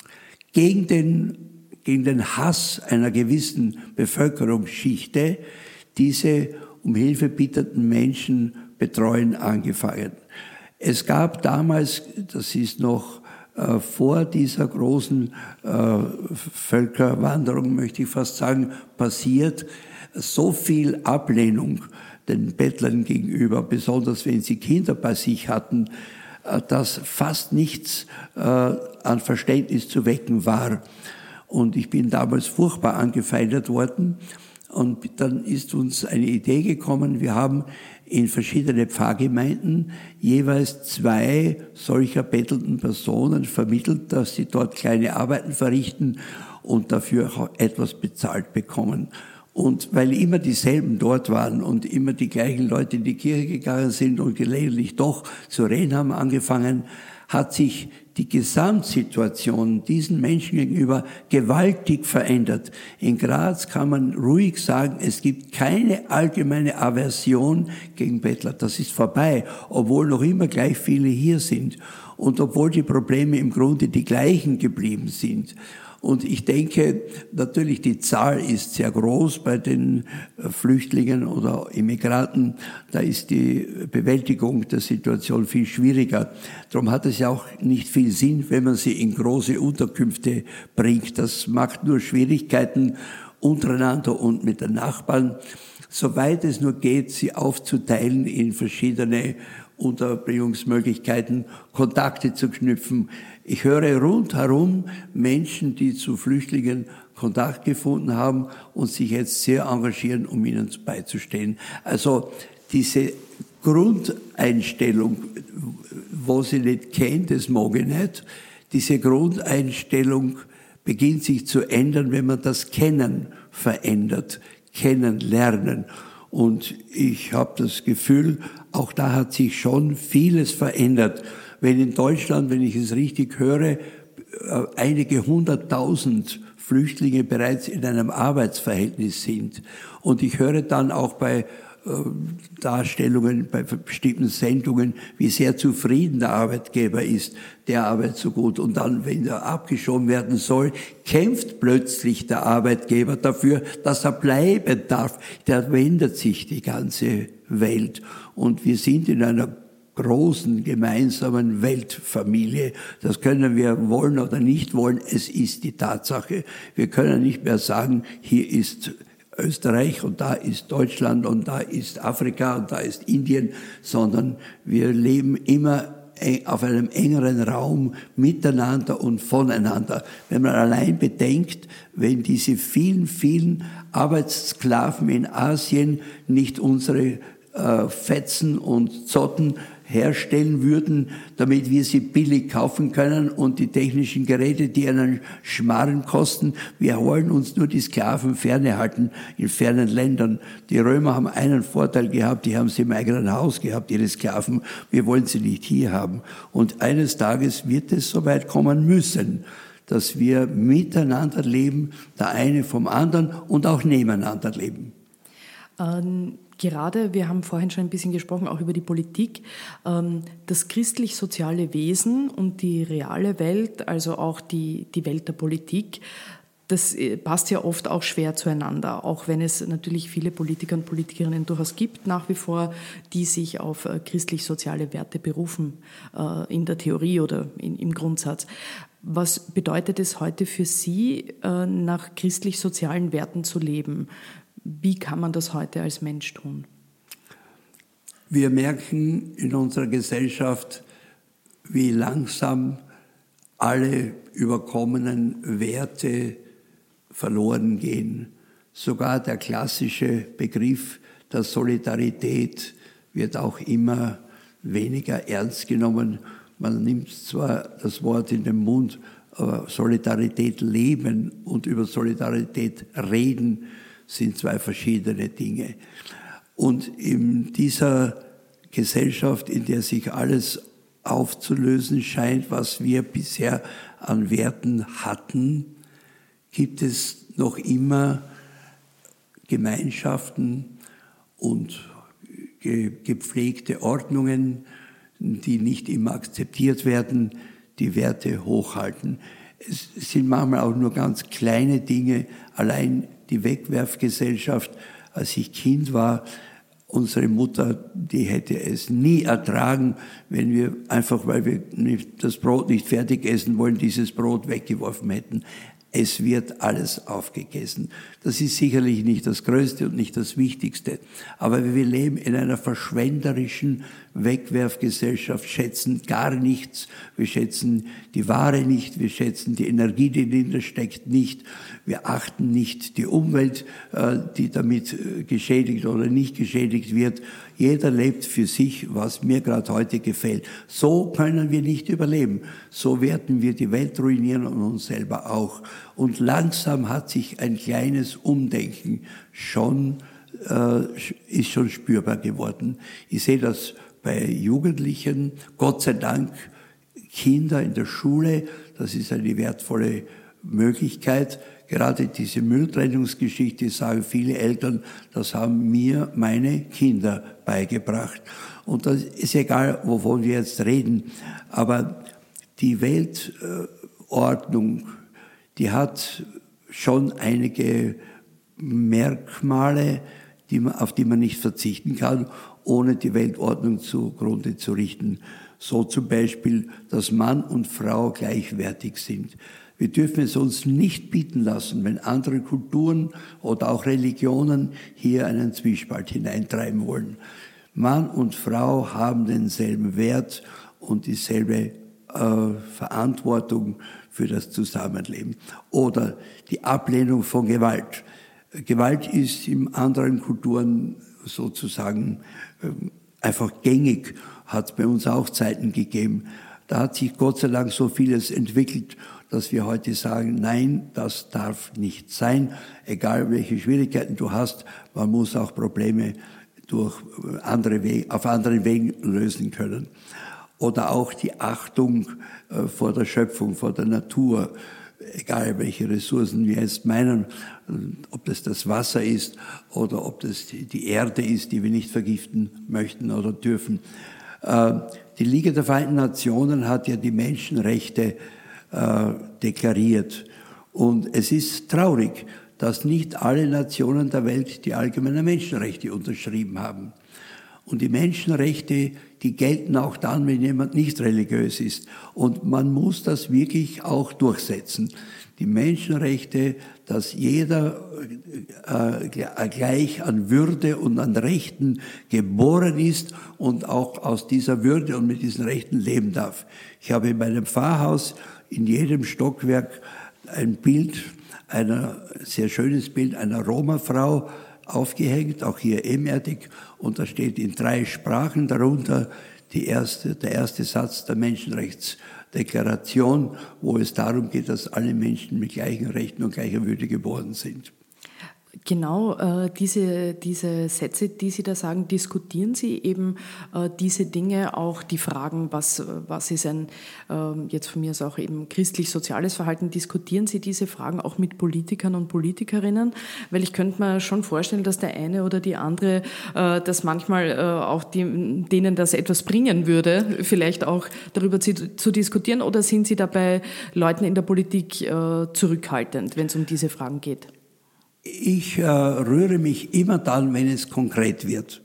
gegen den, gegen den Hass einer gewissen Bevölkerungsschichte diese um Hilfe bittenden Menschen betreuen angefangen. Es gab damals, das ist noch äh, vor dieser großen äh, Völkerwanderung, möchte ich fast sagen, passiert, so viel Ablehnung den Bettlern gegenüber, besonders wenn sie Kinder bei sich hatten, äh, dass fast nichts äh, an Verständnis zu wecken war. Und ich bin damals furchtbar angefeindet worden. Und dann ist uns eine Idee gekommen, wir haben in verschiedene Pfarrgemeinden jeweils zwei solcher bettelnden Personen vermittelt, dass sie dort kleine Arbeiten verrichten und dafür auch etwas bezahlt bekommen. Und weil immer dieselben dort waren und immer die gleichen Leute in die Kirche gegangen sind und gelegentlich doch zu reden haben angefangen, hat sich die Gesamtsituation diesen Menschen gegenüber gewaltig verändert. In Graz kann man ruhig sagen, es gibt keine allgemeine Aversion gegen Bettler. Das ist vorbei, obwohl noch immer gleich viele hier sind und obwohl die Probleme im Grunde die gleichen geblieben sind. Und ich denke, natürlich die Zahl ist sehr groß bei den Flüchtlingen oder Immigranten. Da ist die Bewältigung der Situation viel schwieriger. Darum hat es ja auch nicht viel Sinn, wenn man sie in große Unterkünfte bringt. Das macht nur Schwierigkeiten untereinander und mit den Nachbarn. Soweit es nur geht, sie aufzuteilen in verschiedene Unterbringungsmöglichkeiten, Kontakte zu knüpfen. Ich höre rundherum Menschen, die zu Flüchtlingen Kontakt gefunden haben und sich jetzt sehr engagieren, um ihnen beizustehen. Also diese Grundeinstellung, wo sie nicht kennt, das mag ich nicht. Diese Grundeinstellung beginnt sich zu ändern, wenn man das Kennen verändert, kennenlernen. Und ich habe das Gefühl, auch da hat sich schon vieles verändert. Wenn in Deutschland, wenn ich es richtig höre, einige hunderttausend Flüchtlinge bereits in einem Arbeitsverhältnis sind. Und ich höre dann auch bei Darstellungen, bei bestimmten Sendungen, wie sehr zufrieden der Arbeitgeber ist, der arbeitet so gut. Und dann, wenn er abgeschoben werden soll, kämpft plötzlich der Arbeitgeber dafür, dass er bleiben darf. Da wendet sich die ganze Welt. Und wir sind in einer großen gemeinsamen Weltfamilie. Das können wir wollen oder nicht wollen. Es ist die Tatsache. Wir können nicht mehr sagen, hier ist Österreich und da ist Deutschland und da ist Afrika und da ist Indien, sondern wir leben immer auf einem engeren Raum miteinander und voneinander. Wenn man allein bedenkt, wenn diese vielen, vielen Arbeitssklaven in Asien nicht unsere äh, Fetzen und Zotten herstellen würden, damit wir sie billig kaufen können und die technischen Geräte, die einen Schmarren kosten. Wir wollen uns nur die Sklaven ferne halten in fernen Ländern. Die Römer haben einen Vorteil gehabt, die haben sie im eigenen Haus gehabt, ihre Sklaven. Wir wollen sie nicht hier haben. Und eines Tages wird es soweit kommen müssen, dass wir miteinander leben, der eine vom anderen und auch nebeneinander leben. Ähm Gerade, wir haben vorhin schon ein bisschen gesprochen, auch über die Politik, das christlich-soziale Wesen und die reale Welt, also auch die, die Welt der Politik, das passt ja oft auch schwer zueinander, auch wenn es natürlich viele Politiker und Politikerinnen durchaus gibt, nach wie vor, die sich auf christlich-soziale Werte berufen, in der Theorie oder in, im Grundsatz. Was bedeutet es heute für Sie, nach christlich-sozialen Werten zu leben? Wie kann man das heute als Mensch tun? Wir merken in unserer Gesellschaft, wie langsam alle überkommenen Werte verloren gehen. Sogar der klassische Begriff der Solidarität wird auch immer weniger ernst genommen. Man nimmt zwar das Wort in den Mund, aber Solidarität leben und über Solidarität reden sind zwei verschiedene Dinge. Und in dieser Gesellschaft, in der sich alles aufzulösen scheint, was wir bisher an Werten hatten, gibt es noch immer Gemeinschaften und gepflegte Ordnungen, die nicht immer akzeptiert werden, die Werte hochhalten. Es sind manchmal auch nur ganz kleine Dinge, allein die Wegwerfgesellschaft. Als ich Kind war, unsere Mutter, die hätte es nie ertragen, wenn wir einfach, weil wir nicht, das Brot nicht fertig essen wollen, dieses Brot weggeworfen hätten. Es wird alles aufgegessen. Das ist sicherlich nicht das Größte und nicht das Wichtigste. Aber wir leben in einer verschwenderischen Wegwerfgesellschaft, schätzen gar nichts. Wir schätzen die Ware nicht, wir schätzen die Energie, die dahinter steckt, nicht. Wir achten nicht die Umwelt, die damit geschädigt oder nicht geschädigt wird. Jeder lebt für sich, was mir gerade heute gefällt. So können wir nicht überleben. So werden wir die Welt ruinieren und uns selber auch. Und langsam hat sich ein kleines Umdenken schon, äh, ist schon spürbar geworden. Ich sehe das bei Jugendlichen, Gott sei Dank, Kinder in der Schule, das ist eine wertvolle Möglichkeit. Gerade diese Mülltrennungsgeschichte, sagen viele Eltern, das haben mir meine Kinder beigebracht. Und das ist egal, wovon wir jetzt reden. Aber die Weltordnung, die hat schon einige Merkmale, die man, auf die man nicht verzichten kann, ohne die Weltordnung zugrunde zu richten. So zum Beispiel, dass Mann und Frau gleichwertig sind. Wir dürfen es uns nicht bieten lassen, wenn andere Kulturen oder auch Religionen hier einen Zwiespalt hineintreiben wollen. Mann und Frau haben denselben Wert und dieselbe äh, Verantwortung für das Zusammenleben. Oder die Ablehnung von Gewalt. Gewalt ist in anderen Kulturen sozusagen äh, einfach gängig, hat es bei uns auch Zeiten gegeben. Da hat sich Gott sei Dank so vieles entwickelt, dass wir heute sagen, nein, das darf nicht sein. Egal welche Schwierigkeiten du hast, man muss auch Probleme durch andere Wege, auf anderen Wegen lösen können. Oder auch die Achtung äh, vor der Schöpfung, vor der Natur, egal welche Ressourcen wir jetzt meinen, ob das das Wasser ist oder ob das die Erde ist, die wir nicht vergiften möchten oder dürfen. Äh, die Liga der Vereinten Nationen hat ja die Menschenrechte äh, deklariert. Und es ist traurig, dass nicht alle Nationen der Welt die allgemeinen Menschenrechte unterschrieben haben. Und die Menschenrechte, die gelten auch dann, wenn jemand nicht religiös ist. Und man muss das wirklich auch durchsetzen. Die Menschenrechte, dass jeder äh, gleich an Würde und an Rechten geboren ist und auch aus dieser Würde und mit diesen Rechten leben darf. Ich habe in meinem Pfarrhaus in jedem Stockwerk ein Bild, einer, sehr schönes Bild einer Roma-Frau aufgehängt, auch hier ebenerdig, und da steht in drei Sprachen darunter die erste, der erste Satz der Menschenrechtsdeklaration, wo es darum geht, dass alle Menschen mit gleichen Rechten und gleicher Würde geboren sind. Genau, äh, diese, diese Sätze, die Sie da sagen, diskutieren Sie eben äh, diese Dinge, auch die Fragen, was, was ist ein, äh, jetzt von mir aus auch eben christlich-soziales Verhalten, diskutieren Sie diese Fragen auch mit Politikern und Politikerinnen? Weil ich könnte mir schon vorstellen, dass der eine oder die andere, äh, dass manchmal äh, auch die, denen das etwas bringen würde, vielleicht auch darüber zu, zu diskutieren, oder sind Sie dabei Leuten in der Politik äh, zurückhaltend, wenn es um diese Fragen geht? Ich äh, rühre mich immer dann, wenn es konkret wird.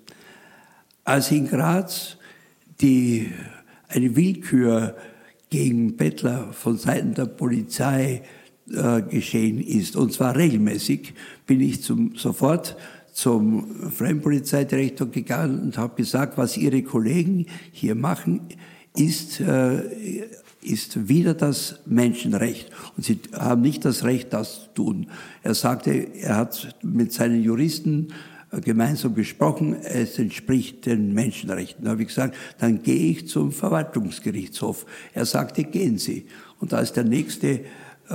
Als in Graz die, eine Willkür gegen Bettler von Seiten der Polizei äh, geschehen ist, und zwar regelmäßig, bin ich zum, sofort zum Fremdenpolizeidirektor gegangen und habe gesagt, was Ihre Kollegen hier machen, ist, äh, ist wieder das Menschenrecht. Und sie haben nicht das Recht, das zu tun. Er sagte, er hat mit seinen Juristen gemeinsam gesprochen, es entspricht den Menschenrechten. Da habe ich gesagt, dann gehe ich zum Verwaltungsgerichtshof. Er sagte, gehen Sie. Und als der nächste, äh,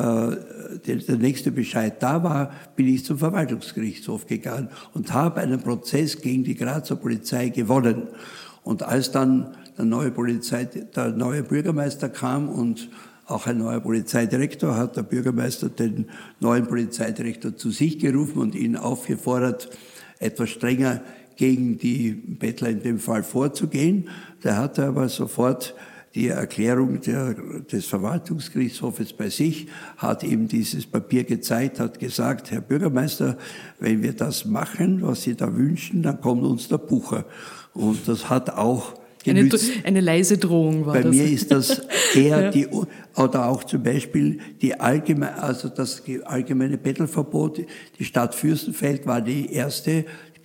der, der nächste Bescheid da war, bin ich zum Verwaltungsgerichtshof gegangen und habe einen Prozess gegen die Grazer Polizei gewonnen. Und als dann der neue Polizei, der neue Bürgermeister kam und auch ein neuer Polizeidirektor, hat der Bürgermeister den neuen Polizeidirektor zu sich gerufen und ihn aufgefordert, etwas strenger gegen die Bettler in dem Fall vorzugehen. Der hatte aber sofort die Erklärung der, des Verwaltungsgerichtshofes bei sich, hat ihm dieses Papier gezeigt, hat gesagt, Herr Bürgermeister, wenn wir das machen, was Sie da wünschen, dann kommt uns der Bucher. Und das hat auch Eine, eine leise Drohung war Bei das. mir ist das eher ja. die, oder auch zum Beispiel die allgemeine, also das allgemeine Bettelverbot. Die Stadt Fürstenfeld war die erste,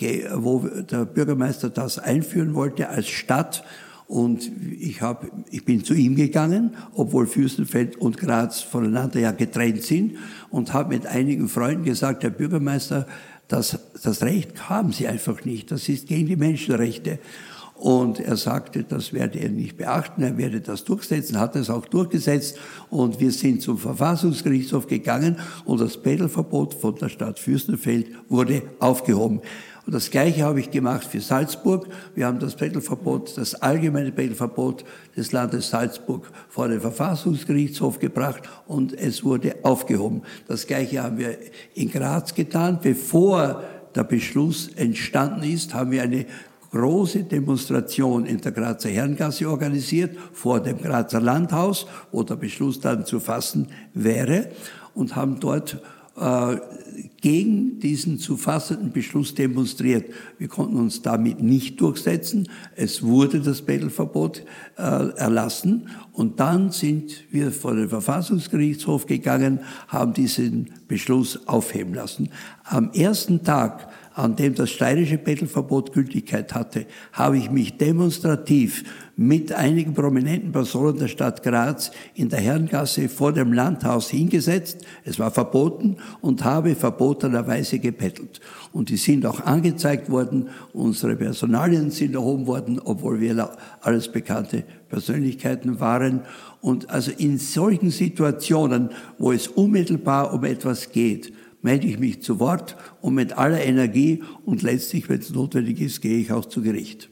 wo der Bürgermeister das einführen wollte als Stadt. Und ich habe, ich bin zu ihm gegangen, obwohl Fürstenfeld und Graz voneinander ja getrennt sind, und habe mit einigen Freunden gesagt, Herr Bürgermeister, das, das Recht haben Sie einfach nicht. Das ist gegen die Menschenrechte. Und er sagte, das werde er nicht beachten, er werde das durchsetzen, hat es auch durchgesetzt. Und wir sind zum Verfassungsgerichtshof gegangen und das Bettelverbot von der Stadt Fürstenfeld wurde aufgehoben. Und das Gleiche habe ich gemacht für Salzburg. Wir haben das Bettelverbot, das allgemeine Bettelverbot des Landes Salzburg vor den Verfassungsgerichtshof gebracht und es wurde aufgehoben. Das Gleiche haben wir in Graz getan. Bevor der Beschluss entstanden ist, haben wir eine große Demonstration in der Grazer Herrengasse organisiert, vor dem Grazer Landhaus, wo der Beschluss dann zu fassen wäre, und haben dort äh, gegen diesen zu fassenden Beschluss demonstriert. Wir konnten uns damit nicht durchsetzen. Es wurde das Bettelverbot äh, erlassen, und dann sind wir vor den Verfassungsgerichtshof gegangen, haben diesen Beschluss aufheben lassen. Am ersten Tag, an dem das steirische Bettelverbot Gültigkeit hatte, habe ich mich demonstrativ mit einigen prominenten Personen der Stadt Graz in der Herrengasse vor dem Landhaus hingesetzt. Es war verboten, und habe verbotenerweise gebettelt. Und die sind auch angezeigt worden. Unsere Personalien sind erhoben worden, obwohl wir alles bekannte Persönlichkeiten waren. Und also in solchen Situationen, wo es unmittelbar um etwas geht, melde ich mich zu Wort und mit aller Energie, und letztlich, wenn es notwendig ist, gehe ich auch zu Gericht.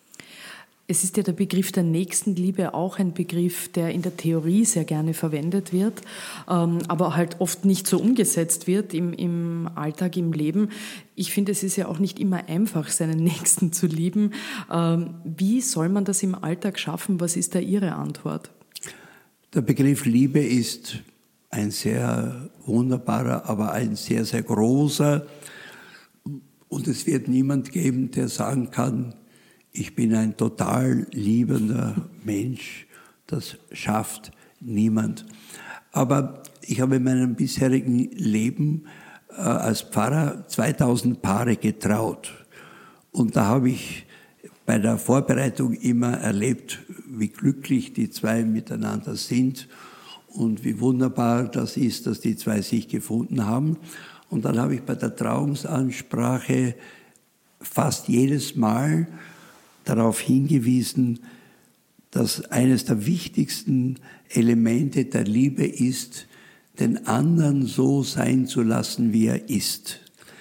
Es ist ja der Begriff der Nächstenliebe auch ein Begriff, der in der Theorie sehr gerne verwendet wird, aber halt oft nicht so umgesetzt wird im, im Alltag, im Leben. Ich finde, es ist ja auch nicht immer einfach, seinen Nächsten zu lieben. Wie soll man das im Alltag schaffen? Was ist da Ihre Antwort? Der Begriff Liebe ist ein sehr wunderbarer, aber ein sehr, sehr großer. Und es wird niemand geben, der sagen kann, ich bin ein total liebender Mensch, das schafft niemand. Aber ich habe in meinem bisherigen Leben äh, als Pfarrer zweitausend Paare getraut. Und da habe ich bei der Vorbereitung immer erlebt, wie glücklich die zwei miteinander sind und wie wunderbar das ist, dass die zwei sich gefunden haben. Und dann habe ich bei der Trauungsansprache fast jedes Mal darauf hingewiesen, dass eines der wichtigsten Elemente der Liebe ist, den anderen so sein zu lassen, wie er ist.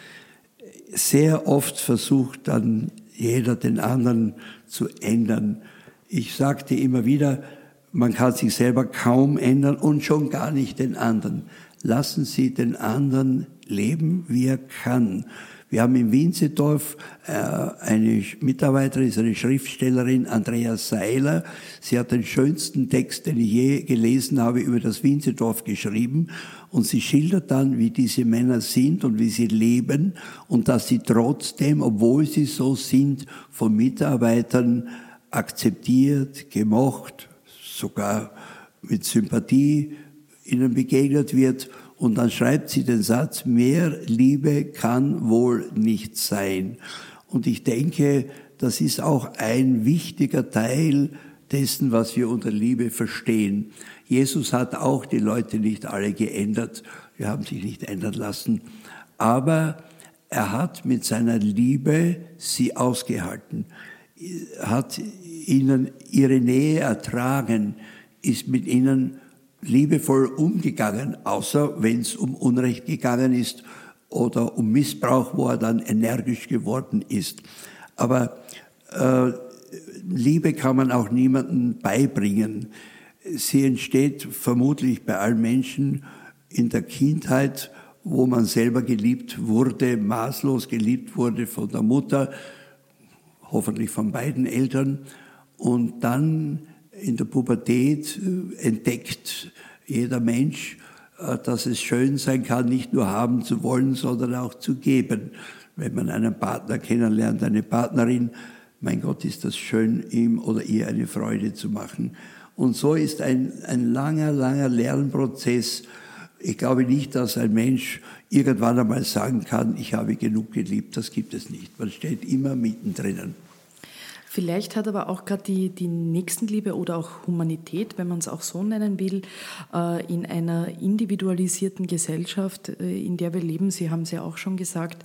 Sehr oft versucht dann jeder, den anderen zu ändern. Ich sagte immer wieder, man kann sich selber kaum ändern und schon gar nicht den anderen. Lassen Sie den anderen leben, wie er kann. Wir haben in Winzedorf äh, eine Mitarbeiterin, ist eine Schriftstellerin, Andrea Seiler. Sie hat den schönsten Text, den ich je gelesen habe, über das Winzedorf geschrieben. Und sie schildert dann, wie diese Männer sind und wie sie leben und dass sie trotzdem, obwohl sie so sind, von Mitarbeitern akzeptiert, gemocht, sogar mit Sympathie ihnen begegnet wird. Und dann schreibt sie den Satz, mehr Liebe kann wohl nicht sein. Und ich denke, das ist auch ein wichtiger Teil dessen, was wir unter Liebe verstehen. Jesus hat auch die Leute nicht alle geändert. Wir haben sich nicht ändern lassen. Aber er hat mit seiner Liebe sie ausgehalten, hat ihnen ihre Nähe ertragen, ist mit ihnen liebevoll umgegangen, außer wenn es um Unrecht gegangen ist oder um Missbrauch, wo er dann energisch geworden ist. Aber äh, Liebe kann man auch niemandem beibringen. Sie entsteht vermutlich bei allen Menschen in der Kindheit, wo man selber geliebt wurde, maßlos geliebt wurde von der Mutter, hoffentlich von beiden Eltern, und dann in der Pubertät entdeckt jeder Mensch, dass es schön sein kann, nicht nur haben zu wollen, sondern auch zu geben. Wenn man einen Partner kennenlernt, eine Partnerin, mein Gott, ist das schön, ihm oder ihr eine Freude zu machen. Und so ist ein, ein langer, langer Lernprozess. Ich glaube nicht, dass ein Mensch irgendwann einmal sagen kann, ich habe genug geliebt. Das gibt es nicht. Man steht immer mittendrin. Vielleicht hat aber auch gerade die, die Nächstenliebe oder auch Humanität, wenn man es auch so nennen will, in einer individualisierten Gesellschaft, in der wir leben, Sie haben es ja auch schon gesagt,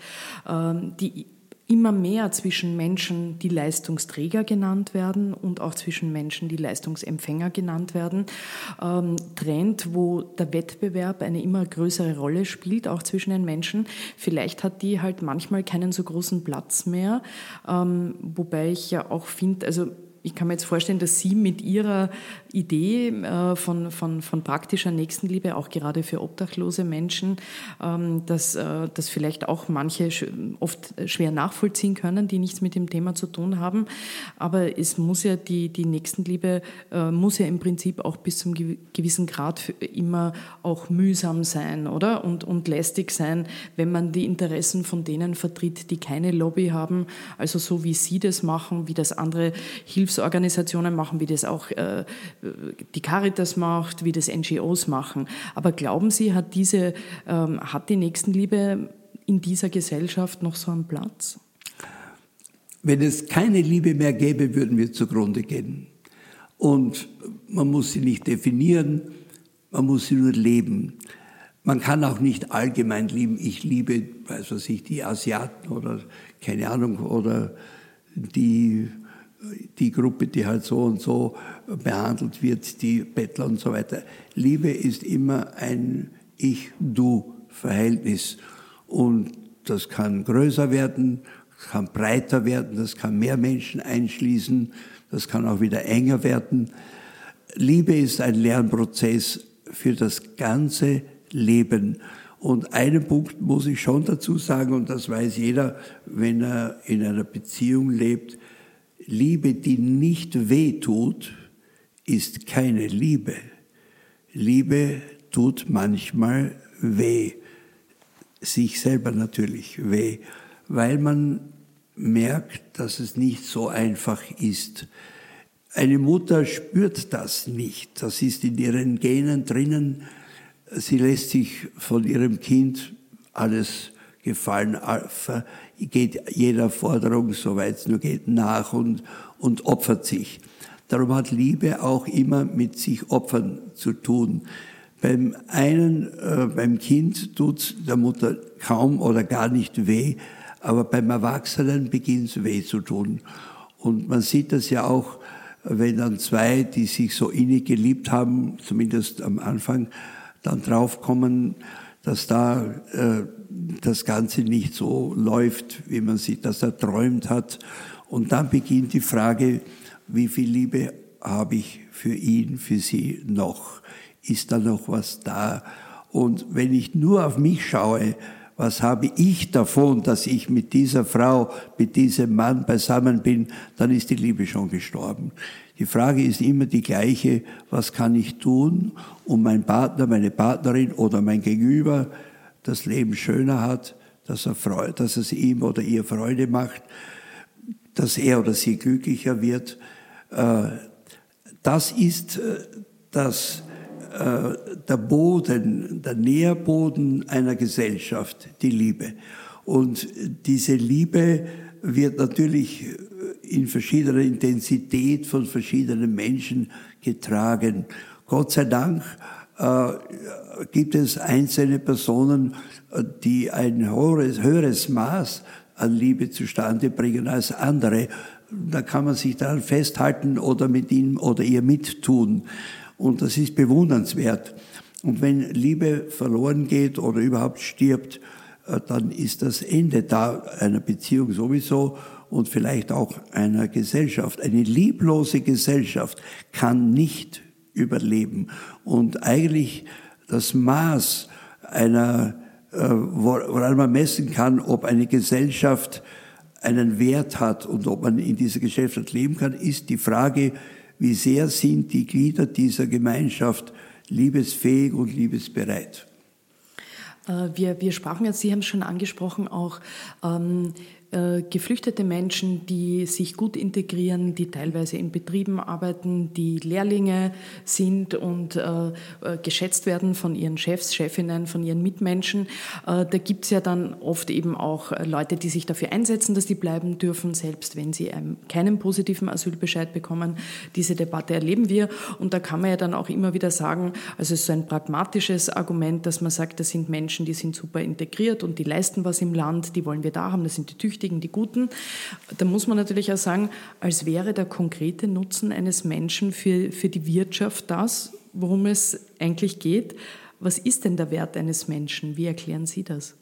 die immer mehr zwischen Menschen, die Leistungsträger genannt werden und auch zwischen Menschen, die Leistungsempfänger genannt werden, ähm, trennt, wo der Wettbewerb eine immer größere Rolle spielt, auch zwischen den Menschen. Vielleicht hat die halt manchmal keinen so großen Platz mehr, ähm, wobei ich ja auch finde, also ich kann mir jetzt vorstellen, dass Sie mit Ihrer Idee äh, von, von, von praktischer Nächstenliebe, auch gerade für obdachlose Menschen, ähm, dass äh, das vielleicht auch manche sch- oft schwer nachvollziehen können, die nichts mit dem Thema zu tun haben. Aber es muss ja die, die Nächstenliebe äh, muss ja im Prinzip auch bis zum gew- gewissen Grad für immer auch mühsam sein, oder? Und, und lästig sein, wenn man die Interessen von denen vertritt, die keine Lobby haben, also so wie Sie das machen, wie das andere Hilfs Organisationen machen, wie das auch äh, die Caritas macht, wie das N G Os machen. Aber glauben Sie, hat diese, ähm, hat die Nächstenliebe in dieser Gesellschaft noch so einen Platz? Wenn es keine Liebe mehr gäbe, würden wir zugrunde gehen. Und man muss sie nicht definieren, man muss sie nur leben. Man kann auch nicht allgemein lieben. Ich liebe, weiß was ich, die Asiaten oder keine Ahnung, oder die die Gruppe, die halt so und so behandelt wird, die Bettler und so weiter. Liebe ist immer ein Ich-Du-Verhältnis. Und das kann größer werden, das kann breiter werden, das kann mehr Menschen einschließen, das kann auch wieder enger werden. Liebe ist ein Lernprozess für das ganze Leben. Und einen Punkt muss ich schon dazu sagen, und das weiß jeder, wenn er in einer Beziehung lebt: Liebe, die nicht weh tut, ist keine Liebe. Liebe tut manchmal weh, sich selber natürlich weh, weil man merkt, dass es nicht so einfach ist. Eine Mutter spürt das nicht. Das ist in ihren Genen drinnen. Sie lässt sich von ihrem Kind alles gefallen, geht jeder Forderung, soweit es nur geht, nach und, und opfert sich. Darum hat Liebe auch immer mit sich opfern zu tun. Beim einen, äh, beim Kind tut der Mutter kaum oder gar nicht weh, aber beim Erwachsenen beginnt es weh zu tun. Und man sieht das ja auch, wenn dann zwei, die sich so innig geliebt haben, zumindest am Anfang, dann draufkommen, dass da äh, das Ganze nicht so läuft, wie man sich das erträumt hat. Und dann beginnt die Frage, wie viel Liebe habe ich für ihn, für sie noch? Ist da noch was da? Und wenn ich nur auf mich schaue, was habe ich davon, dass ich mit dieser Frau, mit diesem Mann beisammen bin, dann ist die Liebe schon gestorben. Die Frage ist immer die gleiche, was kann ich tun, um mein Partner, meine Partnerin oder mein Gegenüber das Leben schöner hat, dass, er Freude, dass es ihm oder ihr Freude macht, dass er oder sie glücklicher wird. Das ist das, der Boden, der Nährboden einer Gesellschaft, die Liebe. Und diese Liebe wird natürlich in verschiedener Intensität von verschiedenen Menschen getragen. Gott sei Dank äh, gibt es einzelne Personen, die ein höheres, höheres Maß an Liebe zustande bringen als andere. Da kann man sich daran festhalten oder mit ihm oder ihr mittun. Und das ist bewundernswert. Und wenn Liebe verloren geht oder überhaupt stirbt, dann ist das Ende da einer Beziehung sowieso und vielleicht auch einer Gesellschaft. Eine lieblose Gesellschaft kann nicht überleben. Und eigentlich das Maß einer, woran man messen kann, ob eine Gesellschaft einen Wert hat und ob man in dieser Gesellschaft leben kann, ist die Frage, wie sehr sind die Glieder dieser Gemeinschaft liebesfähig und liebesbereit. Wir, wir sprachen jetzt, Sie haben es schon angesprochen, auch ähm, äh, geflüchtete Menschen, die sich gut integrieren, die teilweise in Betrieben arbeiten, die Lehrlinge sind und äh, geschätzt werden von ihren Chefs, Chefinnen, von ihren Mitmenschen. Äh, da gibt es ja dann oft eben auch Leute, die sich dafür einsetzen, dass die bleiben dürfen, selbst wenn sie einen, keinen positiven Asylbescheid bekommen. Diese Debatte erleben wir und da kann man ja dann auch immer wieder sagen, also es ist so ein pragmatisches Argument, dass man sagt, das sind Menschen, die sind super integriert und die leisten was im Land, die wollen wir da haben, das sind die Tüchtigen, die Guten. Da muss man natürlich auch sagen, als wäre der konkrete Nutzen eines Menschen für, für die Wirtschaft das, worum es eigentlich geht. Was ist denn der Wert eines Menschen? Wie erklären Sie das?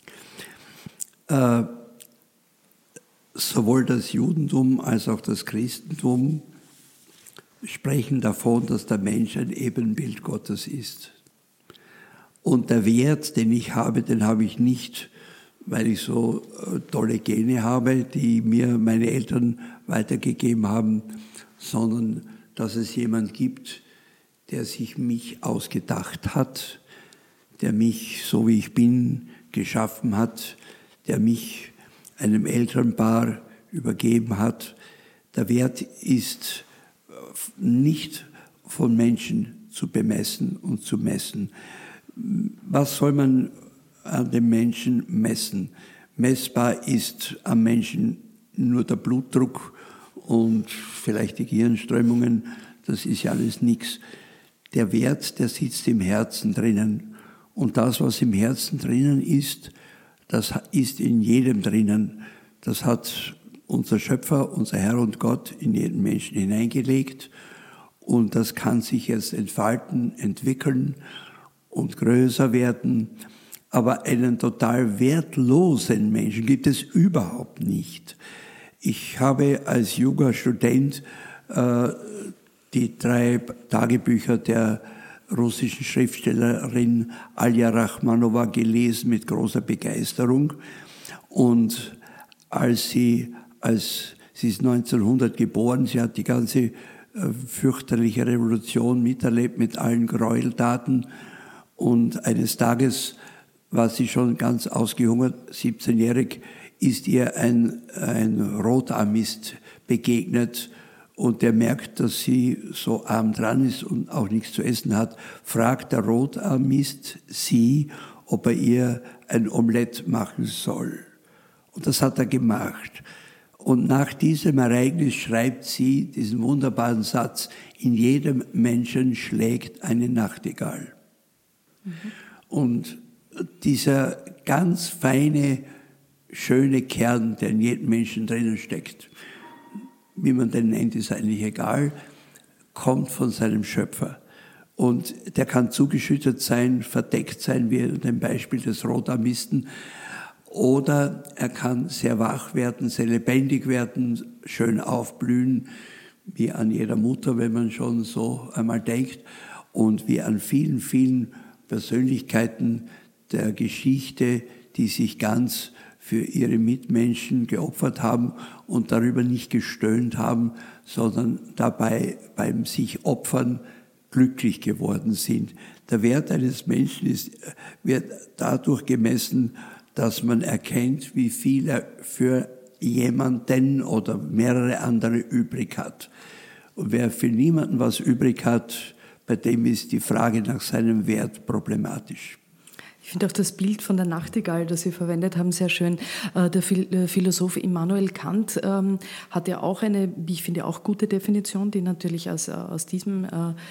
Äh, sowohl das Judentum als auch das Christentum sprechen davon, dass der Mensch ein Ebenbild Gottes ist. Und der Wert, den ich habe, den habe ich nicht, weil ich so tolle Gene habe, die mir meine Eltern weitergegeben haben, sondern dass es jemand gibt, der sich mich ausgedacht hat, der mich, so wie ich bin, geschaffen hat, der mich einem Elternpaar übergeben hat. Der Wert ist nicht von Menschen zu bemessen und zu messen. Was soll man an dem Menschen messen? Messbar ist am Menschen nur der Blutdruck und vielleicht die Gehirnströmungen, das ist ja alles nichts. Der Wert, der sitzt im Herzen drinnen. Und das, was im Herzen drinnen ist, das ist in jedem drinnen. Das hat unser Schöpfer, unser Herr und Gott in jeden Menschen hineingelegt. Und das kann sich jetzt entfalten, entwickeln und größer werden. Aber einen total wertlosen Menschen gibt es überhaupt nicht. Ich habe als junger Student äh, die drei Tagebücher der russischen Schriftstellerin Alja Rachmanowa gelesen mit großer Begeisterung. Und als sie, als sie ist neunzehnhundert geboren, sie hat die ganze äh, fürchterliche Revolution miterlebt mit allen Gräueltaten. Und eines Tages war sie schon ganz ausgehungert, siebzehnjährig, ist ihr ein, ein Rotarmist begegnet und der merkt, dass sie so arm dran ist und auch nichts zu essen hat, fragt der Rotarmist sie, ob er ihr ein Omelett machen soll. Und das hat er gemacht. Und nach diesem Ereignis schreibt sie diesen wunderbaren Satz, in jedem Menschen schlägt eine Nachtigall. Mhm. Und dieser ganz feine, schöne Kern, der in jedem Menschen drinnen steckt, wie man den nennt, ist eigentlich egal, kommt von seinem Schöpfer. Und der kann zugeschüttet sein, verdeckt sein, wie in dem Beispiel des Rotarmisten, oder er kann sehr wach werden, sehr lebendig werden, schön aufblühen, wie an jeder Mutter, wenn man schon so einmal denkt, und wie an vielen, vielen Persönlichkeiten der Geschichte, die sich ganz für ihre Mitmenschen geopfert haben und darüber nicht gestöhnt haben, sondern dabei beim sich opfern glücklich geworden sind. Der Wert eines Menschen ist, wird dadurch gemessen, dass man erkennt, wie viel er für jemanden oder mehrere andere übrig hat. Und wer für niemanden was übrig hat, bei dem ist die Frage nach seinem Wert problematisch. Ich finde auch das Bild von der Nachtigall, das Sie verwendet haben, sehr schön. Der Philosoph Immanuel Kant hat ja auch eine, wie ich finde, auch gute Definition, die natürlich aus, aus diesem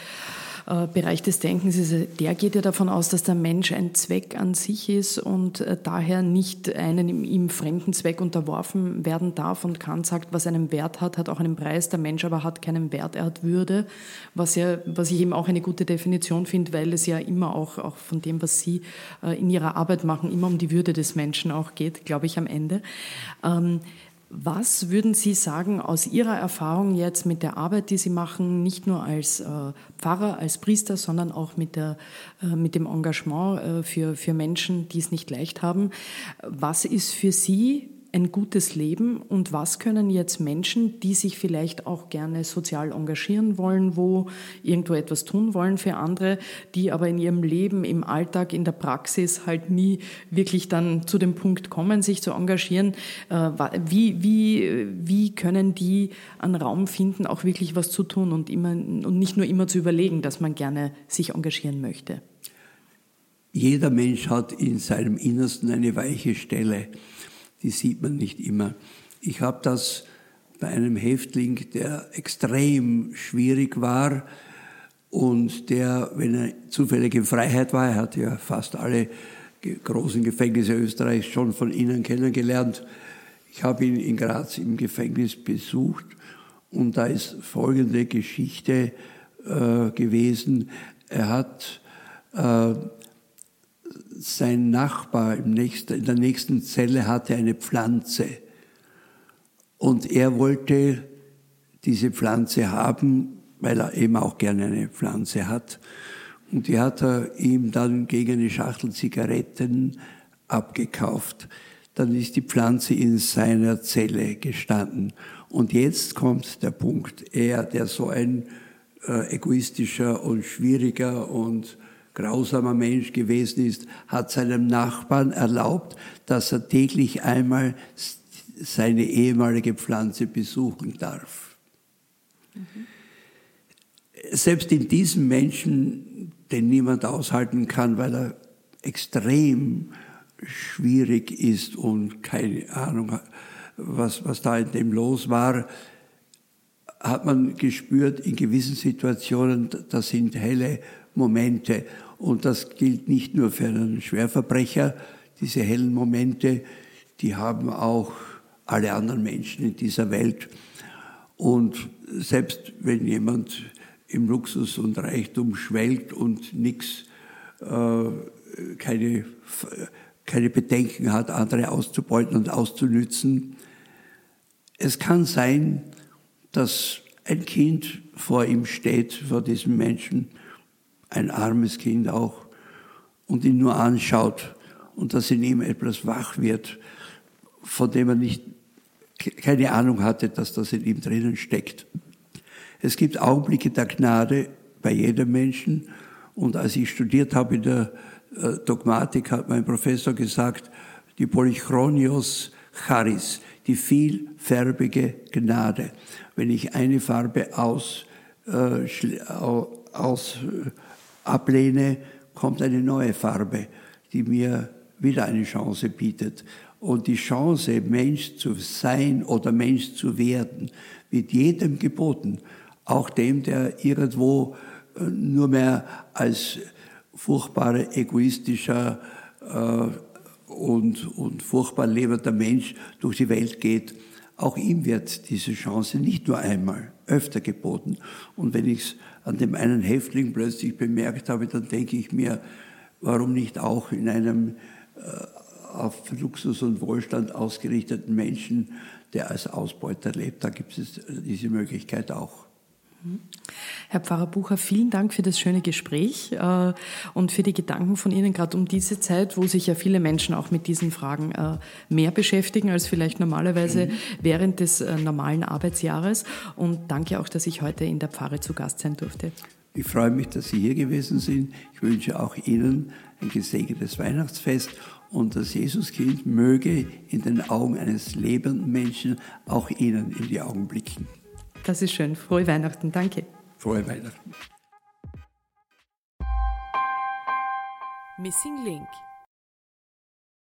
Bereich des Denkens ist. Der geht ja davon aus, dass der Mensch ein Zweck an sich ist und daher nicht einen ihm fremden Zweck unterworfen werden darf. Und Kant sagt, was einen Wert hat, hat auch einen Preis. Der Mensch aber hat keinen Wert, er hat Würde, was ja, was ich eben auch eine gute Definition finde, weil es ja immer auch, auch von dem, was Sie in Ihrer Arbeit machen, immer um die Würde des Menschen auch geht, glaube ich, am Ende. Ähm, Was würden Sie sagen aus Ihrer Erfahrung jetzt mit der Arbeit, die Sie machen, nicht nur als äh, Pfarrer, als Priester, sondern auch mit, der, äh, mit dem Engagement äh, für, für Menschen, die es nicht leicht haben? Was ist für Sie ein gutes Leben und was können jetzt Menschen, die sich vielleicht auch gerne sozial engagieren wollen, wo irgendwo etwas tun wollen für andere, die aber in ihrem Leben, im Alltag, in der Praxis halt nie wirklich dann zu dem Punkt kommen, sich zu engagieren, wie, wie, wie können die einen Raum finden, auch wirklich was zu tun und, immer, und nicht nur immer zu überlegen, dass man gerne sich engagieren möchte? Jeder Mensch hat in seinem Innersten eine weiche Stelle. Die sieht man nicht immer. Ich habe das bei einem Häftling, der extrem schwierig war und der, wenn er zufällig in Freiheit war, er hat ja fast alle großen Gefängnisse Österreichs schon von innen kennengelernt. Ich habe ihn in Graz im Gefängnis besucht und da ist folgende Geschichte äh, gewesen. Er hat äh, sein Nachbar im nächsten, in der nächsten Zelle hatte eine Pflanze und er wollte diese Pflanze haben, weil er eben auch gerne eine Pflanze hat. Und die hat er ihm dann gegen eine Schachtel Zigaretten abgekauft. Dann ist die Pflanze in seiner Zelle gestanden. Und jetzt kommt der Punkt, er, der so ein äh, egoistischer und schwieriger und grausamer Mensch gewesen ist, hat seinem Nachbarn erlaubt, dass er täglich einmal seine ehemalige Pflanze besuchen darf. Mhm. Selbst in diesem Menschen, den niemand aushalten kann, weil er extrem schwierig ist und keine Ahnung, was, was da in dem los war, hat man gespürt, in gewissen Situationen, das sind helle Momente. Und das gilt nicht nur für einen Schwerverbrecher. Diese hellen Momente, die haben auch alle anderen Menschen in dieser Welt. Und selbst wenn jemand im Luxus und Reichtum schwelgt und nichts, äh, keine, keine Bedenken hat, andere auszubeuten und auszunützen, es kann sein, dass ein Kind vor ihm steht, vor diesem Menschen, ein armes Kind auch, und ihn nur anschaut und dass in ihm etwas wach wird, von dem er nicht, keine Ahnung hatte, dass das in ihm drinnen steckt. Es gibt Augenblicke der Gnade bei jedem Menschen und als ich studiert habe in der Dogmatik, hat mein Professor gesagt, die Polychronios Charis, die vielfärbige Gnade. Wenn ich eine Farbe aus, äh, aus äh, ablehne, kommt eine neue Farbe, die mir wieder eine Chance bietet. Und die Chance, Mensch zu sein oder Mensch zu werden, wird jedem geboten. Auch dem, der irgendwo nur mehr als furchtbarer, egoistischer äh, und, und furchtbar lebender Mensch durch die Welt geht. Auch ihm wird diese Chance nicht nur einmal, öfter geboten. Und wenn ich es an dem einen Häftling plötzlich bemerkt habe, dann denke ich mir, warum nicht auch in einem äh, auf Luxus und Wohlstand ausgerichteten Menschen, der als Ausbeuter lebt, da gibt es diese Möglichkeit auch. Herr Pfarrer Bucher, vielen Dank für das schöne Gespräch äh, und für die Gedanken von Ihnen, gerade um diese Zeit, wo sich ja viele Menschen auch mit diesen Fragen äh, mehr beschäftigen als vielleicht normalerweise mhm. während des äh, normalen Arbeitsjahres. Und danke auch, dass ich heute in der Pfarre zu Gast sein durfte. Ich freue mich, dass Sie hier gewesen sind. Ich wünsche auch Ihnen ein gesegnetes Weihnachtsfest und das Jesuskind möge in den Augen eines lebenden Menschen auch Ihnen in die Augen blicken. Das ist schön. Frohe Weihnachten. Danke. Frohe Weihnachten. Missing Link